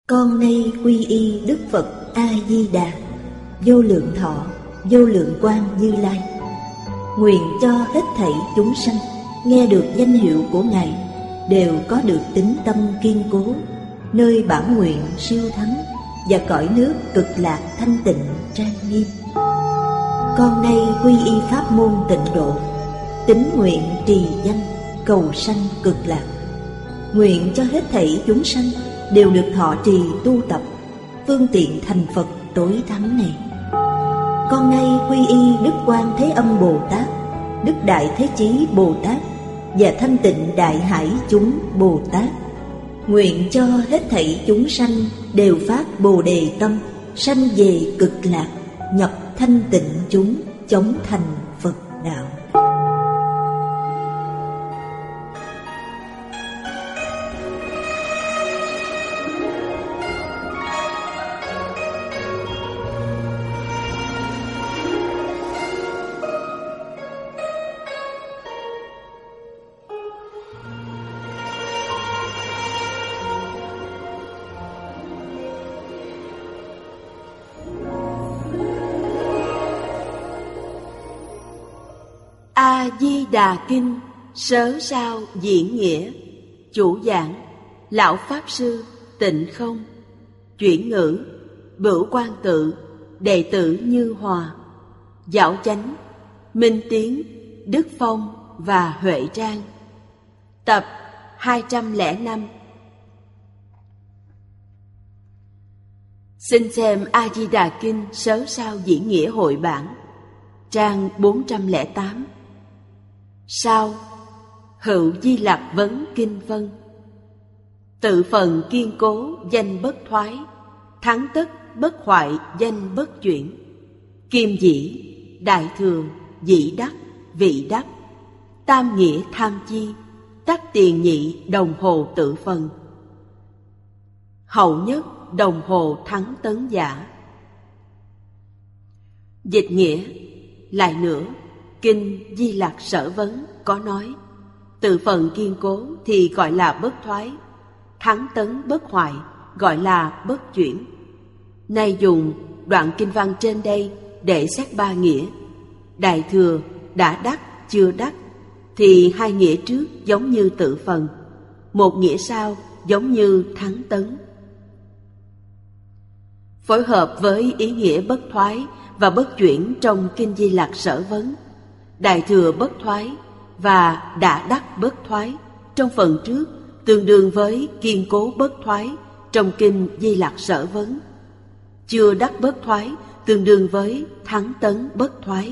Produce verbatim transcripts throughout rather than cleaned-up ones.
Con nay quy y Đức Phật A-di-đà, vô lượng thọ, vô lượng quang Như Lai. Nguyện cho hết thảy chúng sanh nghe được danh hiệu của Ngài đều có được tín tâm kiên cố, nơi bản nguyện siêu thắng và cõi nước cực lạc thanh tịnh trang nghiêm. Con nay quy y pháp môn tịnh độ, tín nguyện trì danh cầu sanh cực lạc. Nguyện cho hết thảy chúng sanh đều được thọ trì tu tập phương tiện thành Phật tối thắng này. Con nay quy y Đức Quan Thế Âm Bồ Tát, Đức Đại Thế Chí Bồ Tát và Thanh Tịnh Đại Hải chúng Bồ Tát. Nguyện cho hết thảy chúng sanh đều phát Bồ Đề tâm, sanh về cực lạc, nhập thanh tịnh chúng, chóng thành Phật đạo. A-di-đà Kinh Sớ Sao Diễn Nghĩa. Chủ giảng Lão Pháp Sư Tịnh Không. Chuyển ngữ Bửu Quan Tự, đệ tử Như Hòa. Giáo chánh Minh Tiến, Đức Phong và Huệ Trang. Tập hai trăm lẻ năm. Xin xem A-di-đà Kinh Sớ Sao Diễn Nghĩa hội bản, trang bốn trăm lẻ tám. Sao Hữu Di Lạc Vấn Kinh Vân. Tự phần kiên cố danh bất thoái, thắng tất bất hoại danh bất chuyển. Kim dĩ, đại thừa, dĩ đắc, vị đắc. Tam nghĩa tham chi, tắc tiền nhị đồng hồ tự phần. Hậu nhất đồng hồ thắng tấn giả. Dịch nghĩa. Lại nữa, Kinh Di Lạc Sở Vấn có nói, tự phần kiên cố thì gọi là bất thoái, thắng tấn bất hoại gọi là bất chuyển. Nay dùng đoạn kinh văn trên đây để xét ba nghĩa. Đại thừa, đã đắc, chưa đắc, thì hai nghĩa trước giống như tự phần, một nghĩa sau giống như thắng tấn. Phối hợp với ý nghĩa bất thoái và bất chuyển trong Kinh Di Lạc Sở Vấn, đại thừa bất thoái và đã đắc bất thoái trong phần trước tương đương với kiên cố bất thoái trong Kinh Di Lạc Sở Vấn. Chưa đắc bất thoái tương đương với thắng tấn bất thoái.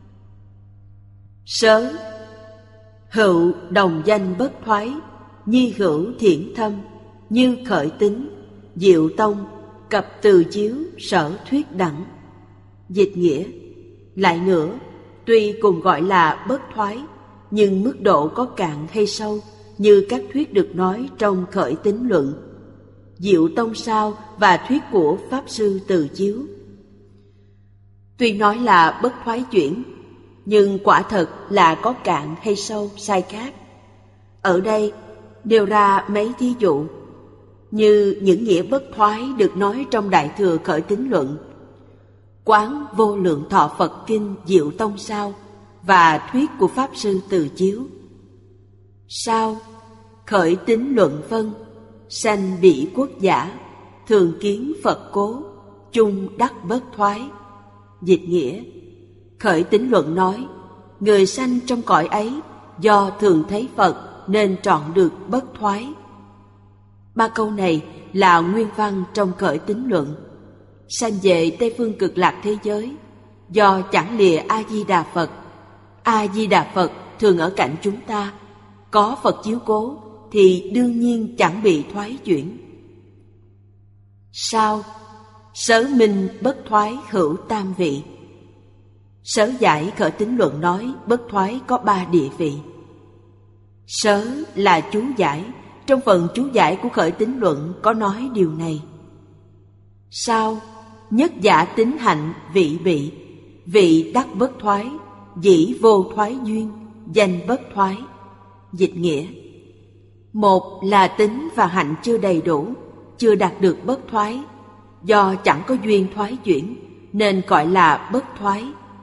Sớ hữu đồng danh bất thoái, nhi hữu thiện thâm, như khởi tính, diệu tông, cập từ chiếu, sở thuyết đẳng. Dịch nghĩa. Lại nữa, tuy cùng gọi là bất thoái, nhưng mức độ có cạn hay sâu như các thuyết được nói trong khởi tín luận, diệu tông sao và thuyết của Pháp Sư Từ Chiếu. Tuy nói là bất thoái chuyển, nhưng quả thật là có cạn hay sâu sai khác. Ở đây nêu ra mấy thí dụ, như những nghĩa bất thoái được nói trong Đại Thừa Khởi Tín Luận, Quán Vô Lượng Thọ Phật Kinh Diệu Tông Sao và thuyết của Pháp Sư Từ Chiếu. Sao khởi tín luận vân, sanh bị quốc giả, thường kiến Phật cố, chung đắc bất thoái. Dịch nghĩa. Khởi tín luận nói, người sanh trong cõi ấy do thường thấy Phật nên trọn được bất thoái. Ba câu này là nguyên văn trong khởi tín luận. Sanh về Tây Phương Cực Lạc thế giới, do chẳng lìa A-di-đà Phật. A-di-đà Phật thường ở cạnh chúng ta, có Phật chiếu cố thì đương nhiên chẳng bị thoái chuyển. Sao Sớ minh bất thoái hữu tam vị. Sớ giải khởi tín luận nói bất thoái có ba địa vị. Sớ là chú giải, trong phần chú giải của khởi tín luận có nói điều này. Sao nhất giả tính hạnh vị bị, vị đắc bất thoái, dĩ vô thoái duyên, danh bất thoái. Dịch nghĩa. Một là tính và hạnh chưa đầy đủ, chưa đạt được bất thoái. Do chẳng có duyên thoái chuyển nên gọi là bất thoái.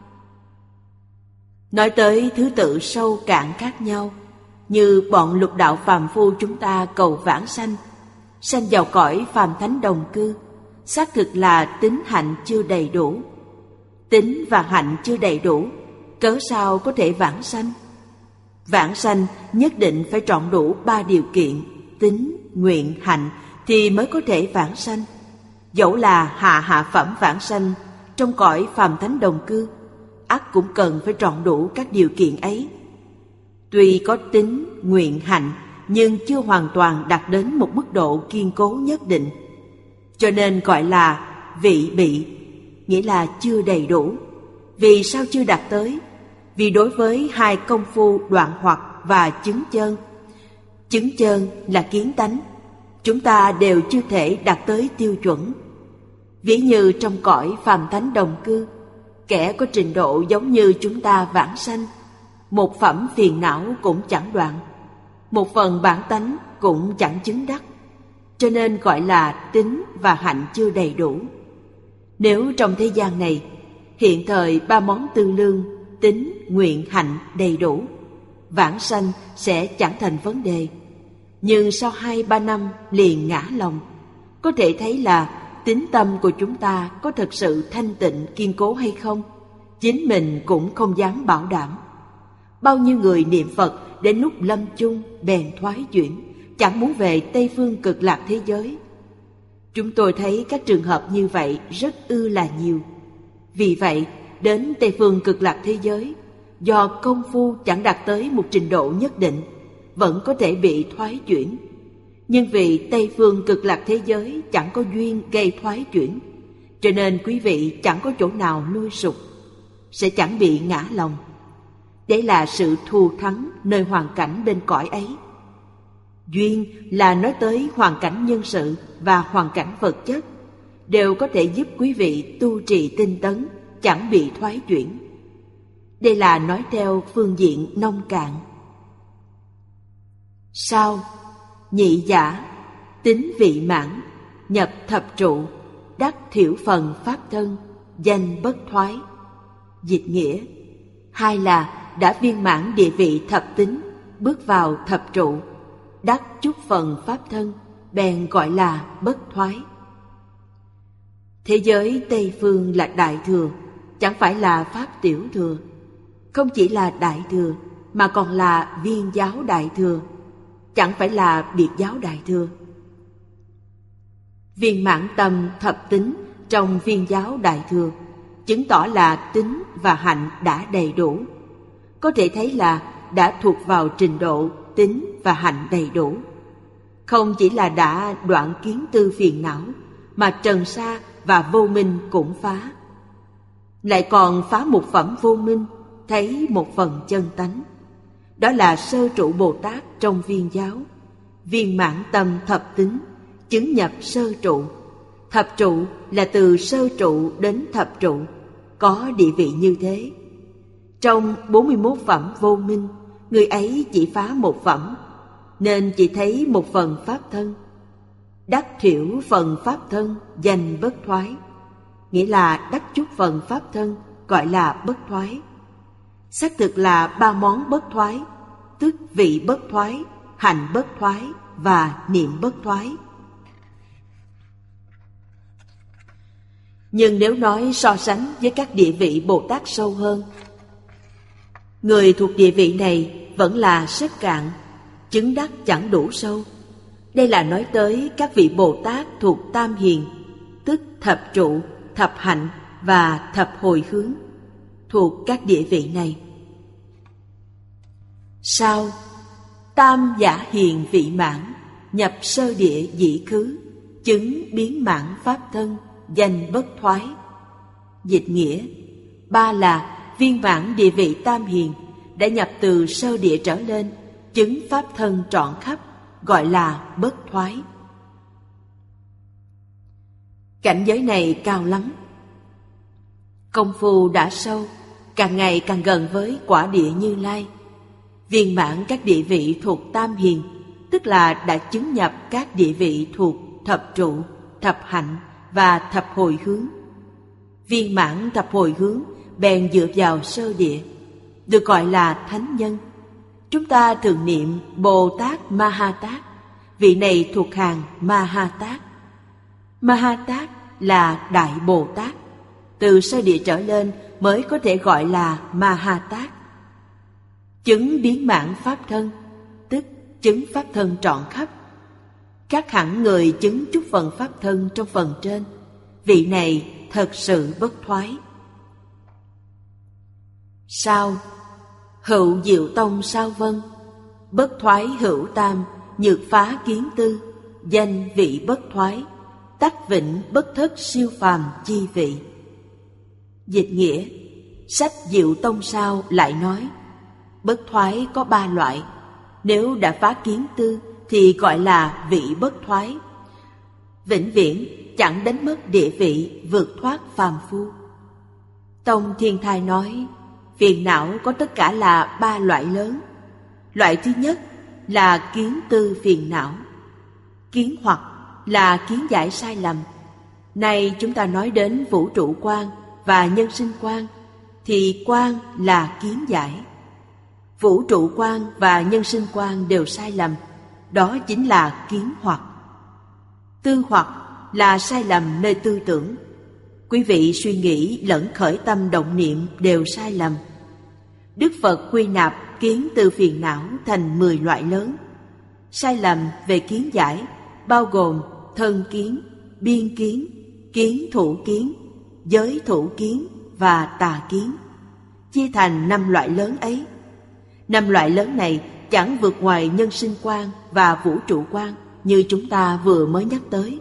Nói tới thứ tự sâu cạn khác nhau, như bọn lục đạo phàm phu chúng ta cầu vãng sanh, sanh vào cõi phàm thánh đồng cư, xác thực là tín hạnh chưa đầy đủ. Tín và hạnh chưa đầy đủ, cớ sao có thể vãng sanh? Vãng sanh nhất định phải trọn đủ ba điều kiện, tín, nguyện, hạnh thì mới có thể vãng sanh. Dẫu là hạ hạ phẩm vãng sanh trong cõi phàm thánh đồng cư, ắt cũng cần phải trọn đủ các điều kiện ấy. Tuy có tín, nguyện, hạnh, nhưng chưa hoàn toàn đạt đến một mức độ kiên cố nhất định, cho nên gọi là vị bị, nghĩa là chưa đầy đủ. Vì sao chưa đạt tới? Vì đối với hai công phu đoạn hoặc và chứng chơn, chứng chơn là kiến tánh, chúng ta đều chưa thể đạt tới tiêu chuẩn. Ví như trong cõi phàm thánh đồng cư, kẻ có trình độ giống như chúng ta vãng sanh, một phẩm phiền não cũng chẳng đoạn, một phần bản tánh cũng chẳng chứng đắc, cho nên gọi là tín và hạnh chưa đầy đủ. Nếu trong thế gian này hiện thời ba món tư lương, tín, nguyện, hạnh đầy đủ, vãng sanh sẽ chẳng thành vấn đề. Nhưng sau hai ba năm liền ngã lòng, có thể thấy là tín tâm của chúng ta có thực sự thanh tịnh kiên cố hay không, chính mình cũng không dám bảo đảm. Bao nhiêu người niệm Phật đến lúc lâm chung bèn thoái chuyển, chẳng muốn về Tây Phương Cực Lạc thế giới. Chúng tôi thấy các trường hợp như vậy rất ư là nhiều. Vì vậy, đến Tây Phương Cực Lạc thế giới, do công phu chẳng đạt tới một trình độ nhất định, vẫn có thể bị thoái chuyển. Nhưng vì Tây Phương Cực Lạc thế giới chẳng có duyên gây thoái chuyển, cho nên quý vị chẳng có chỗ nào lui sụp, sẽ chẳng bị ngã lòng. Đấy là sự thù thắng nơi hoàn cảnh bên cõi ấy. Duyên là nói tới hoàn cảnh nhân sự và hoàn cảnh vật chất, đều có thể giúp quý vị tu trì tinh tấn, chẳng bị thoái chuyển. Đây là nói theo phương diện nông cạn. Sau, nhị giả, tín vị mãn, nhập thập trụ, đắc thiểu phần pháp thân, danh bất thoái. Dịch nghĩa, hai là đã viên mãn địa vị thập tín, bước vào thập trụ, đắc chút phần pháp thân, bèn gọi là bất thoái. Thế giới Tây Phương là đại thừa, chẳng phải là pháp tiểu thừa. Không chỉ là đại thừa, mà còn là viên giáo đại thừa, chẳng phải là biệt giáo đại thừa. Viên mãn tâm thập tín trong viên giáo đại thừa chứng tỏ là tín và hạnh đã đầy đủ. Có thể thấy là đã thuộc vào trình độ tín và hạnh đầy đủ. Không chỉ là đã đoạn kiến tư phiền não, mà trần sa và vô minh cũng phá. Lại còn phá một phẩm vô minh, thấy một phần chân tánh. Đó là sơ trụ Bồ Tát trong viên giáo. Viên mãn tâm thập tín, chứng nhập sơ trụ. Thập trụ là từ sơ trụ đến thập trụ, có địa vị như thế. Trong bốn mươi mốt phẩm vô minh, người ấy chỉ phá một phẩm, nên chỉ thấy một phần pháp thân. Đắc thiểu phần pháp thân, danh bất thoái, nghĩa là đắc chút phần pháp thân, gọi là bất thoái. Xác thực là ba món bất thoái, tức vị bất thoái, hành bất thoái và niệm bất thoái. Nhưng nếu nói so sánh với các địa vị Bồ Tát sâu hơn, người thuộc địa vị này vẫn là rất cạn, chứng đắc chẳng đủ sâu. Đây là nói tới các vị Bồ Tát thuộc Tam Hiền, tức thập trụ, thập hạnh và thập hồi hướng, thuộc các địa vị này. Sau, tam giả hiền vị mãn, nhập sơ địa dĩ khứ, chứng biến mãn pháp thân, danh bất thoái. Dịch nghĩa, ba là viên mãn địa vị tam hiền, đã nhập từ sơ địa trở lên, chứng pháp thân trọn khắp, gọi là bất thoái. Cảnh giới này cao lắm. Công phu đã sâu, càng ngày càng gần với quả địa Như Lai. Viên mãn các địa vị thuộc tam hiền, tức là đã chứng nhập các địa vị thuộc thập trụ, thập hạnh và thập hồi hướng. Viên mãn thập hồi hướng bèn dựa vào sơ địa, được gọi là thánh nhân. Chúng ta thường niệm Bồ Tát Ma Ha Tát, vị này thuộc hàng Ma Ha Tát. Ma Ha Tát là Đại Bồ Tát, từ sơ địa trở lên mới có thể gọi là Ma Ha Tát. Chứng biến mãn pháp thân, tức chứng pháp thân trọn khắp. Các hẳn người chứng chút phần pháp thân trong phần trên, vị này thật sự bất thoái. Sao? Hữu Diệu Tông Sao Vân, bất thoái hữu tam, nhược phá kiến tư, danh vị bất thoái, tắc vĩnh bất thất siêu phàm chi vị. Dịch nghĩa, sách Diệu Tông Sao lại nói, bất thoái có ba loại, nếu đã phá kiến tư thì gọi là vị bất thoái, vĩnh viễn chẳng đánh mất địa vị vượt thoát phàm phu. Tông Thiên Thai nói, phiền não có tất cả là ba loại lớn. Loại thứ nhất là kiến tư phiền não. Kiến hoặc là kiến giải sai lầm. Nay chúng ta nói đến vũ trụ quan và nhân sinh quan, thì quan là kiến giải. Vũ trụ quan và nhân sinh quan đều sai lầm, đó chính là kiến hoặc. Tư hoặc là sai lầm nơi tư tưởng. Quý vị suy nghĩ lẫn khởi tâm động niệm đều sai lầm. Đức Phật quy nạp kiến tư phiền não thành mười loại lớn. Sai lầm về kiến giải bao gồm thân kiến, biên kiến, kiến thủ kiến, giới thủ kiến và tà kiến, chia thành năm loại lớn ấy. Năm loại lớn này chẳng vượt ngoài nhân sinh quan và vũ trụ quan như chúng ta vừa mới nhắc tới.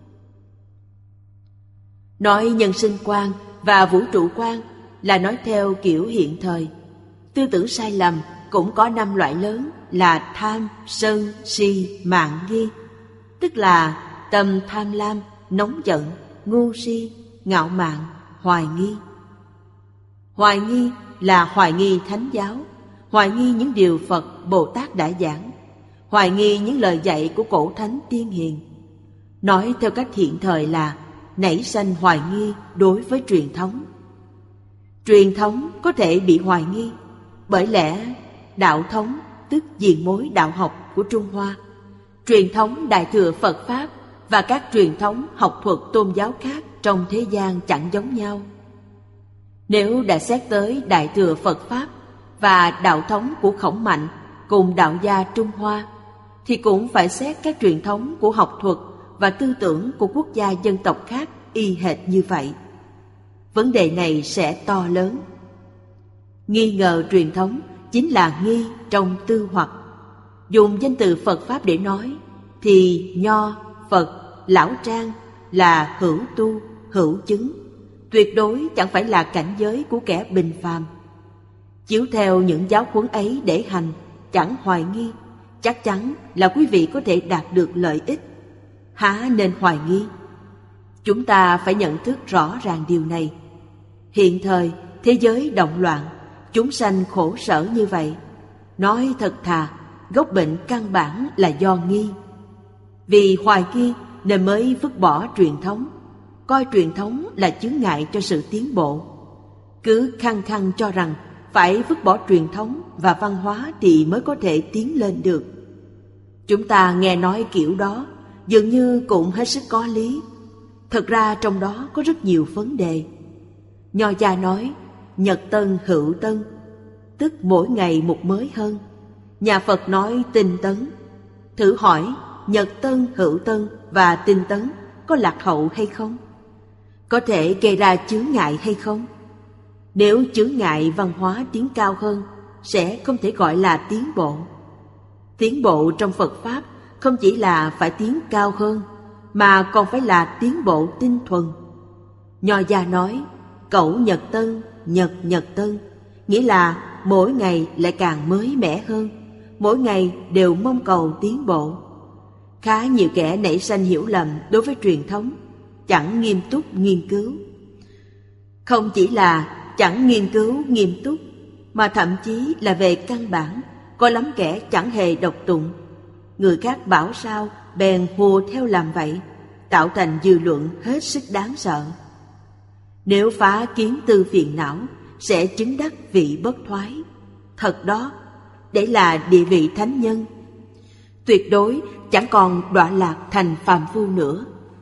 Nói nhân sinh quan và vũ trụ quan là nói theo kiểu hiện thời. Tư tưởng sai lầm cũng có năm loại lớn là tham, sân, si, mạn nghi, tức là tâm tham lam, nóng giận, ngu si, ngạo mạn, hoài nghi. Hoài nghi là hoài nghi thánh giáo, hoài nghi những điều Phật, Bồ Tát đã giảng, hoài nghi những lời dạy của cổ thánh tiên hiền. Nói theo cách hiện thời là nảy sanh hoài nghi đối với truyền thống. Truyền thống có thể bị hoài nghi, bởi lẽ đạo thống tức diền mối đạo học của Trung Hoa, truyền thống Đại Thừa Phật Pháp và các truyền thống học thuật tôn giáo khác trong thế gian chẳng giống nhau. Nếu đã xét tới Đại Thừa Phật Pháp và đạo thống của Khổng Mạnh cùng đạo gia Trung Hoa, thì cũng phải xét các truyền thống của học thuật và tư tưởng của quốc gia dân tộc khác y hệt như vậy. Vấn đề này sẽ to lớn. Nghi ngờ truyền thống chính là nghi trong tư hoặc. Dùng danh từ Phật Pháp để nói thì Nho, Phật, Lão Trang là hữu tu, hữu chứng, tuyệt đối chẳng phải là cảnh giới của kẻ bình phàm. Chiếu theo những giáo huấn ấy để hành, chẳng hoài nghi, chắc chắn là quý vị có thể đạt được lợi ích. Há nên hoài nghi? Chúng ta phải nhận thức rõ ràng điều này. Hiện thời, thế giới động loạn, chúng sanh khổ sở như vậy. Nói thật thà, gốc bệnh căn bản là do nghi. Vì hoài nghi nên mới vứt bỏ truyền thống, coi truyền thống là chướng ngại cho sự tiến bộ. Cứ khăng khăng cho rằng phải vứt bỏ truyền thống và văn hóa thì mới có thể tiến lên được. Chúng ta nghe nói kiểu đó dường như cũng hết sức có lý. Thật ra trong đó có rất nhiều vấn đề. Nho gia nói nhật tân hữu tân, tức mỗi ngày một mới hơn. Nhà Phật nói tinh tấn. Thử hỏi nhật tân hữu tân và tinh tấn có lạc hậu hay không? Có thể gây ra chướng ngại hay không? Nếu chướng ngại văn hóa tiến cao hơn, sẽ không thể gọi là tiến bộ. Tiến bộ trong Phật Pháp không chỉ là phải tiến cao hơn, mà còn phải là tiến bộ tinh thuần. Nho gia nói cẩu nhật tân, nhật nhật tân, nghĩa là mỗi ngày lại càng mới mẻ hơn, mỗi ngày đều mong cầu tiến bộ. Khá nhiều kẻ nảy sanh hiểu lầm đối với truyền thống, chẳng nghiêm túc nghiên cứu. Không chỉ là chẳng nghiên cứu nghiêm túc, mà thậm chí là về căn bản, có lắm kẻ chẳng hề đọc tụng. Người khác bảo sao bèn hùa theo làm vậy, tạo thành dư luận hết sức đáng sợ. Nếu phá kiến tư phiền não, sẽ chứng đắc vị bất thoái. Thật đó, để là địa vị thánh nhân, tuyệt đối chẳng còn đọa lạc thành phàm phu nữa.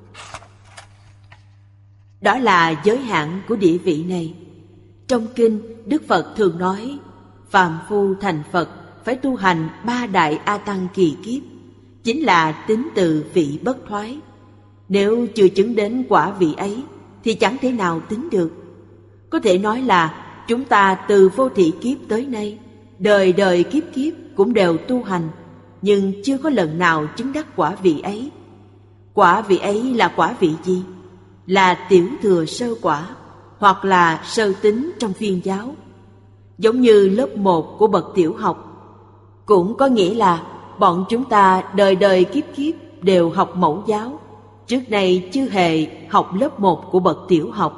Đó là giới hạn của địa vị này. Trong kinh, Đức Phật thường nói, phàm phu thành Phật phải tu hành ba đại A Tăng kỳ kiếp, chính là tính từ vị bất thoái. Nếu chưa chứng đến quả vị ấy, thì chẳng thể nào tính được. Có thể nói là chúng ta từ vô thị kiếp tới nay, đời đời kiếp kiếp cũng đều tu hành, nhưng chưa có lần nào chứng đắc quả vị ấy. Quả vị ấy là quả vị gì? Là tiểu thừa sơ quả, hoặc là sơ tính trong phiên giáo. Giống như lớp một của bậc tiểu học. Cũng có nghĩa là bọn chúng ta đời đời kiếp kiếp đều học mẫu giáo, trước nay chưa hề học lớp một của bậc tiểu học.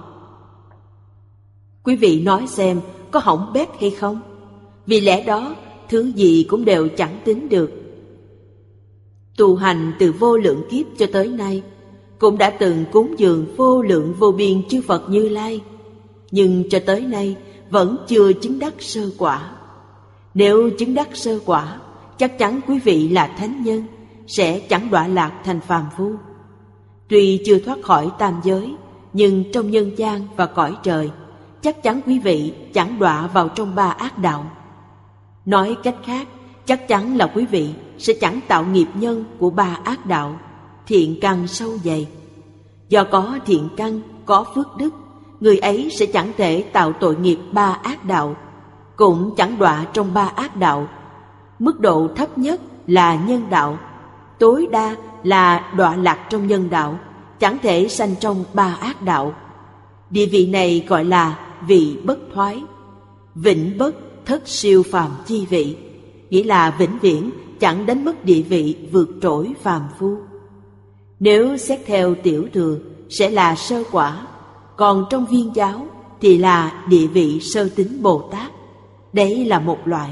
Quý vị nói xem có hỏng bét hay không? Vì lẽ đó, thứ gì cũng đều chẳng tính được. Tu hành từ vô lượng kiếp cho tới nay, cũng đã từng cúng dường vô lượng vô biên chư Phật Như Lai, nhưng cho tới nay vẫn chưa chứng đắc sơ quả. Nếu chứng đắc sơ quả, chắc chắn quý vị là thánh nhân, sẽ chẳng đọa lạc thành phàm phu. Tuy chưa thoát khỏi tam giới, nhưng trong nhân gian và cõi trời, chắc chắn quý vị chẳng đọa vào trong ba ác đạo. Nói cách khác, chắc chắn là quý vị sẽ chẳng tạo nghiệp nhân của ba ác đạo, thiện căn sâu dày. Do có thiện căn, có phước đức, người ấy sẽ chẳng thể tạo tội nghiệp ba ác đạo, cũng chẳng đọa trong ba ác đạo. Mức độ thấp nhất là nhân đạo, tối đa là đọa lạc trong nhân đạo, chẳng thể sanh trong ba ác đạo. Địa vị này gọi là vị bất thoái. Vĩnh bất thất siêu phàm chi vị, nghĩa là vĩnh viễn chẳng đánh mất địa vị vượt trội phàm phu. Nếu xét theo tiểu thừa sẽ là sơ quả, còn trong viên giáo thì là địa vị sơ tính Bồ Tát. Đấy là một loại.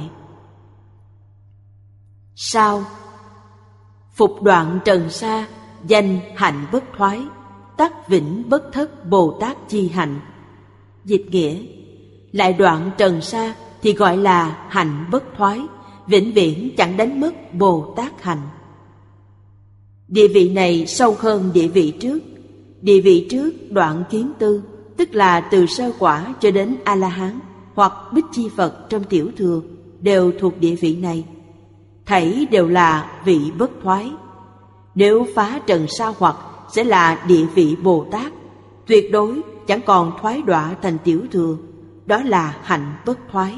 Sao? Phục đoạn trần sa, danh hạnh bất thoái, tắc vĩnh bất thất Bồ Tát chi hạnh. Dịch nghĩa, lại đoạn trần sa thì gọi là hạnh bất thoái, vĩnh viễn chẳng đánh mất Bồ Tát hạnh. Địa vị này sâu hơn địa vị trước. Địa vị trước đoạn kiến tư, tức là từ sơ quả cho đến A-la-hán hoặc Bích Chi Phật trong tiểu thừa, đều thuộc địa vị này. Thảy đều là vị bất thoái. Nếu phá trần sa hoặc sẽ là địa vị Bồ Tát, tuyệt đối chẳng còn thoái đọa thành tiểu thừa. Đó là hạnh bất thoái.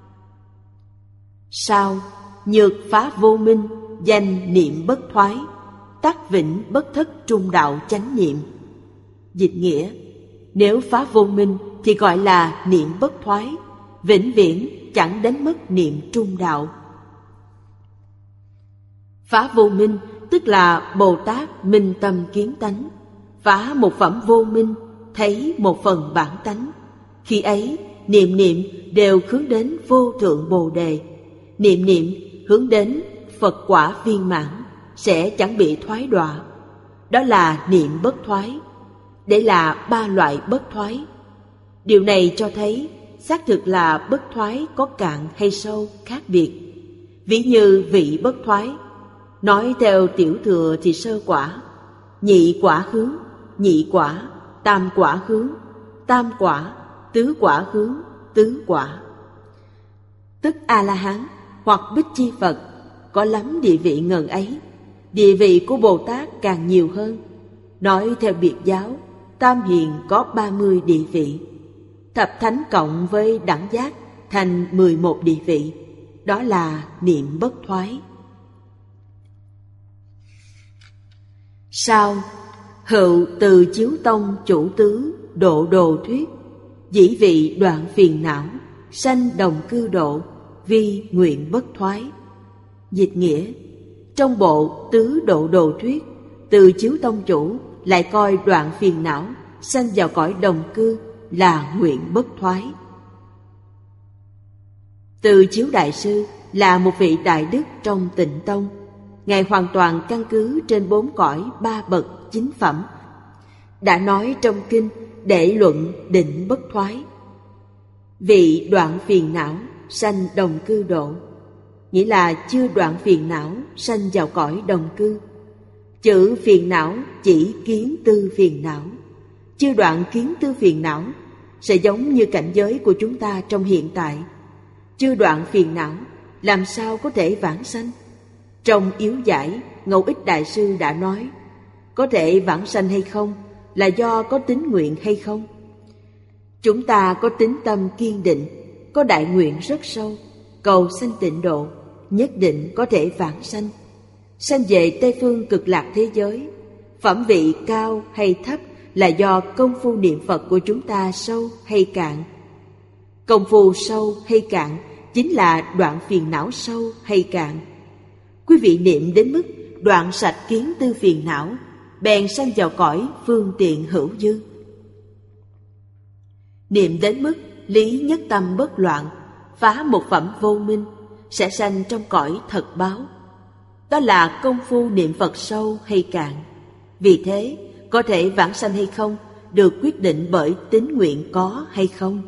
Sao? Nhược phá vô minh, danh niệm bất thoái, tắc vĩnh bất thất trung đạo chánh niệm. Dịch nghĩa, nếu phá vô minh thì gọi là niệm bất thoái, vĩnh viễn chẳng đánh mất niệm trung đạo. Phá vô minh tức là Bồ Tát minh tâm kiến tánh, phá một phẩm vô minh, thấy một phần bản tánh. Khi ấy, niệm niệm đều hướng đến vô thượng Bồ Đề, niệm niệm hướng đến Phật quả viên mãn, sẽ chẳng bị thoái đọa. Đó là niệm bất thoái. Đây là ba loại bất thoái. Điều này cho thấy xác thực là bất thoái có cạn hay sâu khác biệt. Ví như vị bất thoái, nói theo tiểu thừa thì sơ quả, nhị quả hướng, nhị quả, tam quả hướng, tam quả, tứ quả hướng, tứ quả. Tức A-la-hán hoặc Bích Chi Phật có lắm địa vị ngần ấy. Địa vị của Bồ Tát càng nhiều hơn. Nói theo biệt giáo, Tam Hiền có ba mươi địa vị, thập thánh cộng với đẳng giác thành mười một địa vị. Đó là niệm bất thoái. Sao? Hữu từ chiếu tông chủ tứ độ đồ thuyết, dĩ vị đoạn phiền não, sanh đồng cư độ, vi nguyện bất thoái. Dịch nghĩa, trong bộ tứ độ đồ thuyết, từ chiếu tông chủ lại coi đoạn phiền não, sanh vào cõi đồng cư là nguyện bất thoái. Từ chiếu đại sư là một vị đại đức trong Tịnh tông. Ngài hoàn toàn căn cứ trên bốn cõi ba bậc chính phẩm, đã nói trong kinh để luận định bất thoái. Vị đoạn phiền não sanh đồng cư độ, nghĩa là chưa đoạn phiền não sanh vào cõi đồng cư. Chữ phiền não chỉ kiến tư phiền não, chưa đoạn kiến tư phiền não sẽ giống như cảnh giới của chúng ta trong hiện tại. Chưa đoạn phiền não làm sao có thể vãng sanh? Trong yếu giải, Ngẫu Ích Đại Sư đã nói, có thể vãng sanh hay không là do có tín nguyện hay không. Chúng ta có tín tâm kiên định, có đại nguyện rất sâu, cầu sanh tịnh độ, nhất định có thể vãng sanh. Sanh về Tây Phương Cực Lạc thế giới, phẩm vị cao hay thấp là do công phu niệm Phật của chúng ta sâu hay cạn. Công phu sâu hay cạn chính là đoạn phiền não sâu hay cạn. Quý vị niệm đến mức đoạn sạch kiến tư phiền não, bèn sanh vào cõi phương tiện hữu dư. Niệm đến mức lý nhất tâm bất loạn, phá một phẩm vô minh, sẽ sanh trong cõi thật báo. Đó là công phu niệm Phật sâu hay cạn. Vì thế, có thể vãng sanh hay không được quyết định bởi tín nguyện có hay không.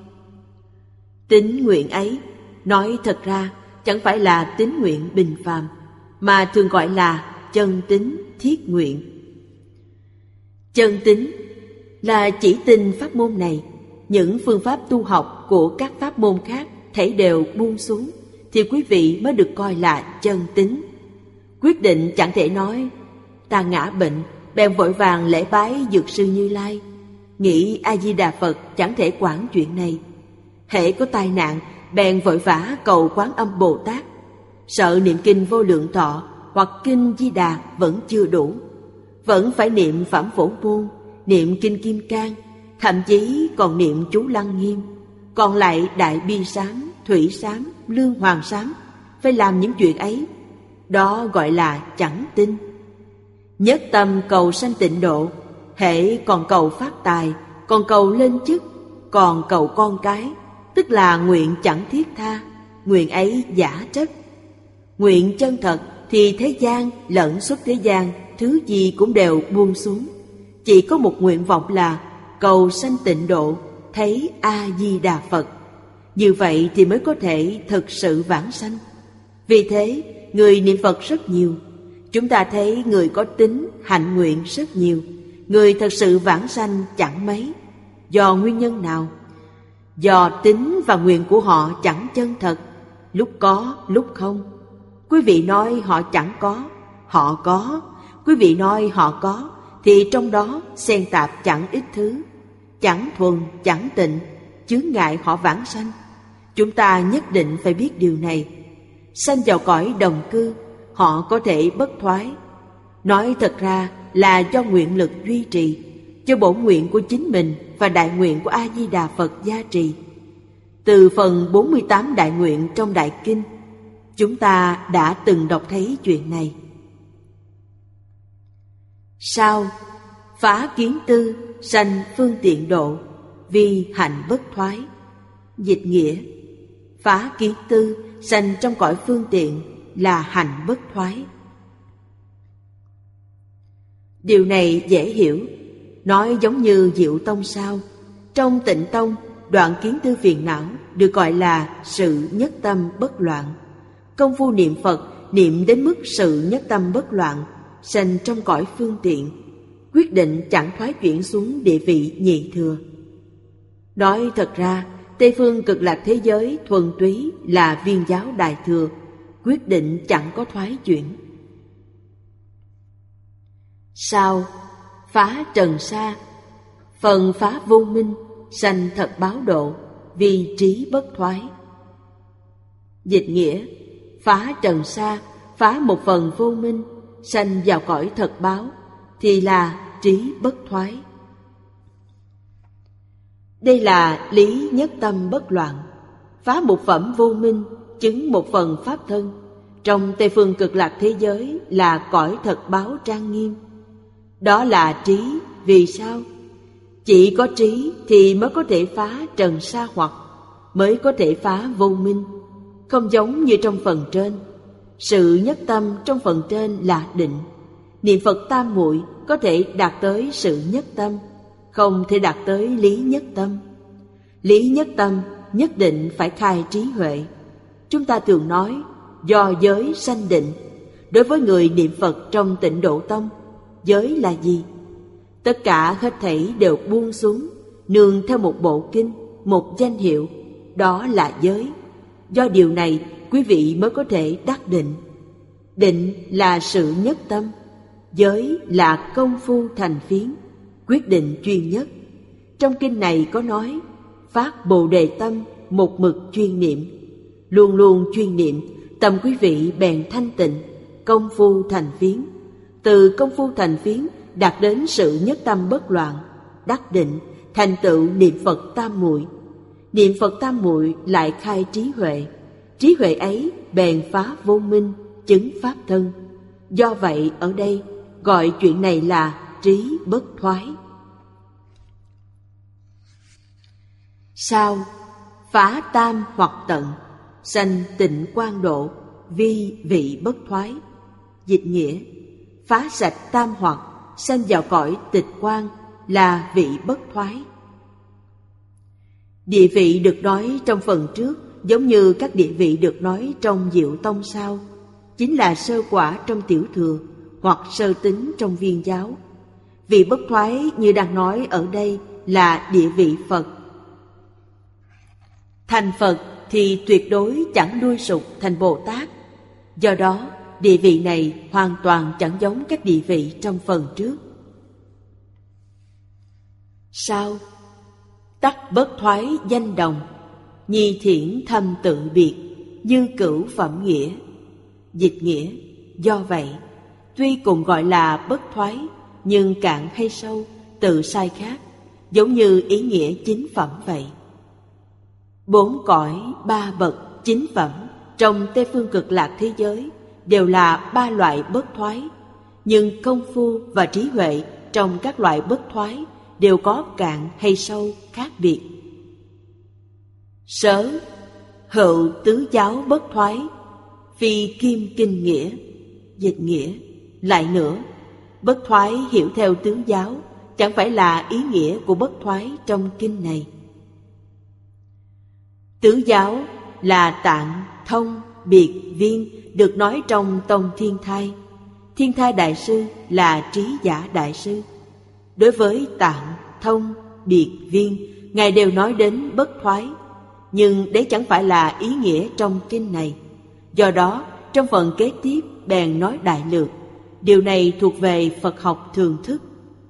Tín nguyện ấy, nói thật ra, chẳng phải là tín nguyện bình phàm, mà thường gọi là chân tín thiết nguyện. Chân tín là chỉ tin pháp môn này, những phương pháp tu học của các pháp môn khác thảy đều buông xuống, thì quý vị mới được coi là chân tín. Quyết định chẳng thể nói, ta ngã bệnh, bèn vội vàng lễ bái Dược Sư Như Lai, nghĩ A-di-đà Phật chẳng thể quản chuyện này. Hễ có tai nạn, bèn vội vã cầu Quán Âm Bồ Tát, sợ niệm kinh Vô Lượng Thọ hoặc kinh Di Đà vẫn chưa đủ, vẫn phải niệm Phẩm Phổ Môn, niệm kinh Kim Cang, thậm chí còn niệm chú Lăng Nghiêm, còn lại Đại Bi Sám, Thủy Sám, Lương Hoàng Sám, phải làm những chuyện ấy. Đó gọi là chẳng tin. Nhất tâm cầu sanh tịnh độ, hễ còn cầu phát tài, còn cầu lên chức, còn cầu con cái, tức là nguyện chẳng thiết tha, nguyện ấy giả trất. Nguyện chân thật thì thế gian lẫn xuất thế gian, thứ gì cũng đều buông xuống. Chỉ có một nguyện vọng là cầu sanh tịnh độ, thấy A-di-đà Phật. Như vậy thì mới có thể thực sự vãng sanh. Vì thế, người niệm Phật rất nhiều. Chúng ta thấy người có tín, hạnh nguyện rất nhiều, người thật sự vãng sanh chẳng mấy. Do nguyên nhân nào? Do tín và nguyện của họ chẳng chân thật, lúc có, lúc không. Quý vị nói họ chẳng có, họ có. Quý vị nói họ có, thì trong đó xen tạp chẳng ít thứ, chẳng thuần, chẳng tịnh, chướng ngại họ vãng sanh. Chúng ta nhất định phải biết điều này. Sanh vào cõi đồng cư, họ có thể bất thoái. Nói thật ra là do nguyện lực duy trì, cho bổn nguyện của chính mình và đại nguyện của A-di-đà Phật gia trì. Từ phần bốn mươi tám đại nguyện trong Đại Kinh, chúng ta đã từng đọc thấy chuyện này. Sau, phá kiến tư, sanh phương tiện độ, vi hạnh bất thoái. Dịch nghĩa, phá kiến tư, sanh trong cõi phương tiện là hạnh bất thoái. Điều này dễ hiểu, nói giống như Diệu Tông sao. Trong Tịnh Tông, đoạn kiến tư phiền não được gọi là sự nhất tâm bất loạn. Công phu niệm Phật niệm đến mức sự nhất tâm bất loạn, sanh trong cõi phương tiện, quyết định chẳng thoái chuyển xuống địa vị nhị thừa. Nói thật ra, Tây Phương Cực Lạc thế giới thuần túy là Viên giáo đại thừa, quyết định chẳng có thoái chuyển. Sau, phá trần sa, phần phá vô minh, sanh thật báo độ, vi trí bất thoái. Dịch nghĩa, phá trần sa, phá một phần vô minh, sanh vào cõi thật báo, thì là trí bất thoái. Đây là lý nhất tâm bất loạn, phá một phẩm vô minh, chứng một phần pháp thân. Trong Tây Phương Cực Lạc thế giới là cõi thật báo trang nghiêm. Đó là trí. Vì sao? Chỉ có trí thì mới có thể phá trần sa hoặc, mới có thể phá vô minh. Không giống như trong phần trên, Sự nhất tâm trong phần trên là định. Niệm Phật tam muội có thể đạt tới sự nhất tâm, không thể đạt tới lý nhất tâm. Lý nhất tâm nhất định phải khai trí huệ. Chúng ta thường nói do giới sanh định. Đối với người niệm Phật trong Tịnh Độ Tông, giới là gì? Tất cả hết thảy đều buông xuống, nương theo một bộ kinh, một danh hiệu, đó là giới. Do điều này, quý vị mới có thể đắc định. Định là sự nhất tâm, giới là công phu thành phiến, quyết định chuyên nhất. Trong kinh này có nói, phát Bồ Đề tâm, một mực chuyên niệm. Luôn luôn chuyên niệm, tâm quý vị bèn thanh tịnh, công phu thành phiến. Từ công phu thành phiến đạt đến sự nhất tâm bất loạn, đắc định, thành tựu niệm Phật tam muội. Niệm Phật tam muội lại khai trí huệ. Trí huệ ấy bèn phá vô minh, chứng pháp thân. Do vậy ở đây gọi chuyện này là trí bất thoái. Sao? Phá tam hoặc tận, sanh tịnh quang độ, vi vị bất thoái. Dịch nghĩa: phá sạch tam hoặc, sanh vào cõi tịch quang là vị bất thoái. Địa vị được nói trong phần trước giống như các địa vị được nói trong Diệu Tông sau, chính là sơ quả trong Tiểu Thừa hoặc sơ tính trong Viên Giáo. Vị bất thoái như đang nói ở đây là địa vị Phật. Thành Phật thì tuyệt đối chẳng đuôi sụp thành Bồ Tát. Do đó, địa vị này hoàn toàn chẳng giống các địa vị trong phần trước. Sao? Tắc bất thoái danh đồng, nhi thiển thâm tự biệt, như cửu phẩm nghĩa. Dịch nghĩa: do vậy, tuy cùng gọi là bất thoái, nhưng cạn hay sâu, tự sai khác, giống như ý nghĩa chính phẩm vậy. Bốn cõi, ba bậc, chính phẩm trong Tây Phương Cực Lạc thế giới đều là ba loại bất thoái, nhưng công phu và trí huệ trong các loại bất thoái đều có cạn hay sâu khác biệt. Sớ, hữu tứ giáo bất thoái, phi kim kinh nghĩa. Dịch nghĩa: lại nữa, bất thoái hiểu theo tứ giáo chẳng phải là ý nghĩa của bất thoái trong kinh này. Tứ giáo là Tạng, Thông, Biệt, Viên được nói trong Tông Thiên Thai. Thiên Thai Đại Sư là Trí Giả Đại Sư. Đối với Tạng, Thông, Biệt, Viên, Ngài đều nói đến bất thoái, nhưng đấy chẳng phải là ý nghĩa trong kinh này. Do đó, trong phần kế tiếp bèn nói đại lược. Điều này thuộc về Phật học thường thức.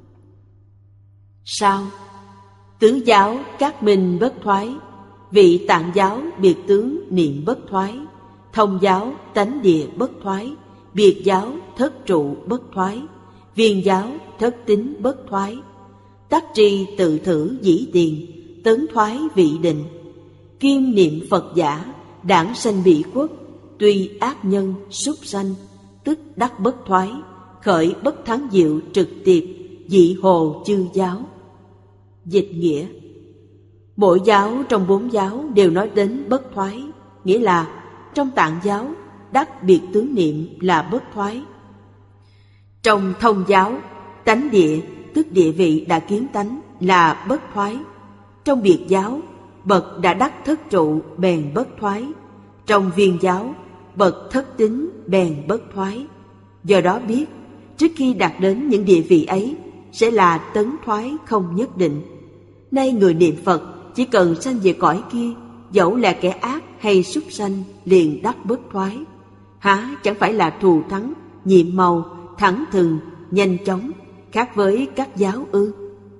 Sao? Tứ giáo các minh bất thoái, vị Tạng giáo biệt tướng niệm bất thoái, Thông giáo tánh địa bất thoái, Biệt giáo thất trụ bất thoái, Viên giáo thất tính bất thoái. Tắc tri tự thử dĩ tiền, tấn thoái vị định. Kim niệm Phật giả, đảng sanh bị quốc, tuy ác nhân súc sanh, tức đắc bất thoái, khởi bất thắng diệu trực tiệp, dị hồ chư giáo. Dịch nghĩa: mỗi giáo trong bốn giáo đều nói đến bất thoái, nghĩa là trong Tạng giáo đắc biệt tướng niệm là bất thoái. Trong Thông giáo, tánh địa tức địa vị đã kiến tánh là bất thoái. Trong Biệt giáo, bậc đã đắc thất trụ bèn bất thoái. Trong Viên giáo, bậc thất tính bèn bất thoái. Do đó biết, trước khi đạt đến những địa vị ấy sẽ là tấn thoái không nhất định. Nay người niệm Phật chỉ cần sanh về cõi kia, dẫu là kẻ ác hay súc sanh liền đắc bất thoái. Há chẳng phải là thù thắng, nhiệm màu, thẳng thừng, nhanh chóng, khác với các giáo ư?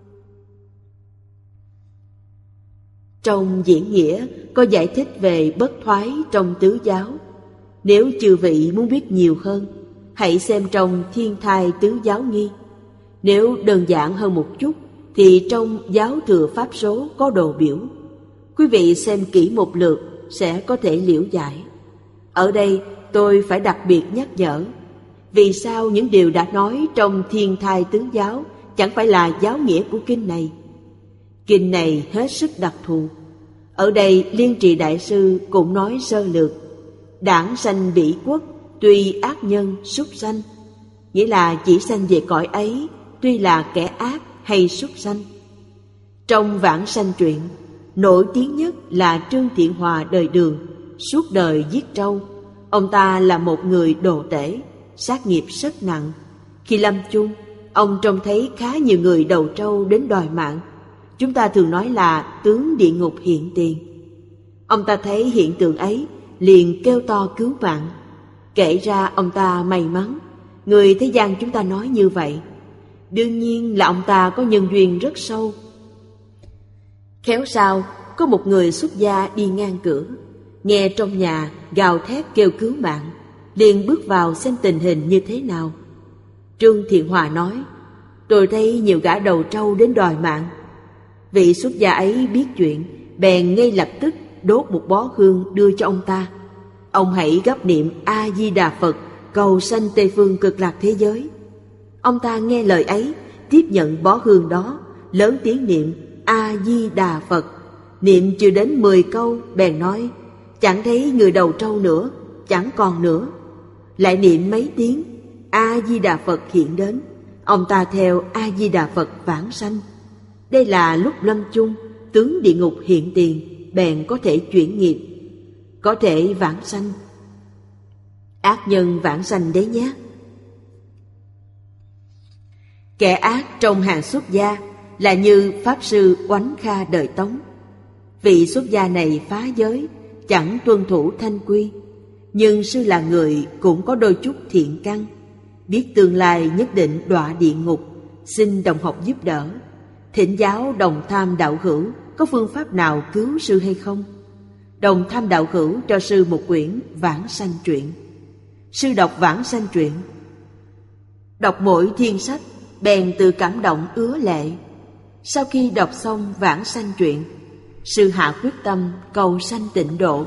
Trong diễn nghĩa có giải thích về bất thoái trong tứ giáo. Nếu chư vị muốn biết nhiều hơn, hãy xem trong Thiên Thai Tứ Giáo Nghi. Nếu đơn giản hơn một chút thì trong Giáo Thừa Pháp Số có đồ biểu. Quý vị xem kỹ một lượt sẽ có thể liễu giải. Ở đây tôi phải đặc biệt nhắc nhở, vì sao những điều đã nói trong Thiên Thai Tứ Giáo chẳng phải là giáo nghĩa của kinh này. Kinh này hết sức đặc thù. Ở đây Liên Trì Đại Sư cũng nói sơ lược, đảng sanh bỉ quốc, tuy ác nhân, súc sanh, nghĩa là chỉ sanh về cõi ấy, tuy là kẻ ác hay súc sanh. Trong vãng sanh truyện, nổi tiếng nhất là Trương Thiện Hòa đời Đường, suốt đời giết trâu. Ông ta là một người đồ tể, sát nghiệp rất nặng. Khi lâm chung, ông trông thấy khá nhiều người đầu trâu đến đòi mạng. Chúng ta thường nói là tướng địa ngục hiện tiền. Ông ta thấy hiện tượng ấy, liền kêu to cứu mạng. Kể ra ông ta may mắn, người thế gian chúng ta nói như vậy. Đương nhiên là ông ta có nhân duyên rất sâu. Khéo sao, có một người xuất gia đi ngang cửa, nghe trong nhà gào thét kêu cứu mạng, liền bước vào xem tình hình như thế nào. Trương Thiện Hòa nói, tôi thấy nhiều gã đầu trâu đến đòi mạng. Vị xuất gia ấy biết chuyện, bèn ngay lập tức đốt một bó hương đưa cho ông ta. Ông hãy gấp niệm A-di-đà Phật, cầu sanh Tây Phương Cực Lạc thế giới. Ông ta nghe lời ấy, tiếp nhận bó hương đó, lớn tiếng niệm A-di-đà Phật. Niệm chưa đến mười câu, bèn nói, chẳng thấy người đầu trâu nữa, chẳng còn nữa. Lại niệm mấy tiếng, A-di-đà Phật hiện đến. Ông ta theo A-di-đà Phật vãng sanh. Đây là lúc lâm chung, tướng địa ngục hiện tiền, bèn có thể chuyển nghiệp, có thể vãng sanh. Ác nhân vãng sanh đấy nhé. Kẻ ác trong hàng xuất gia là như Pháp Sư Oánh Kha đời Tống. Vị xuất gia này phá giới, chẳng tuân thủ thanh quy, nhưng sư là người cũng có đôi chút thiện căn, biết tương lai nhất định đọa địa ngục, xin đồng học giúp đỡ. Thỉnh giáo Đồng Tham đạo hữu có phương pháp nào cứu sư hay không? Đồng Tham đạo hữu cho sư một quyển Vãng Sanh Truyện. Sư đọc Vãng Sanh Truyện, đọc mỗi thiên sách, bèn tự cảm động ứa lệ. Sau khi đọc xong Vãng Sanh Truyện, sư hạ quyết tâm cầu sanh tịnh độ.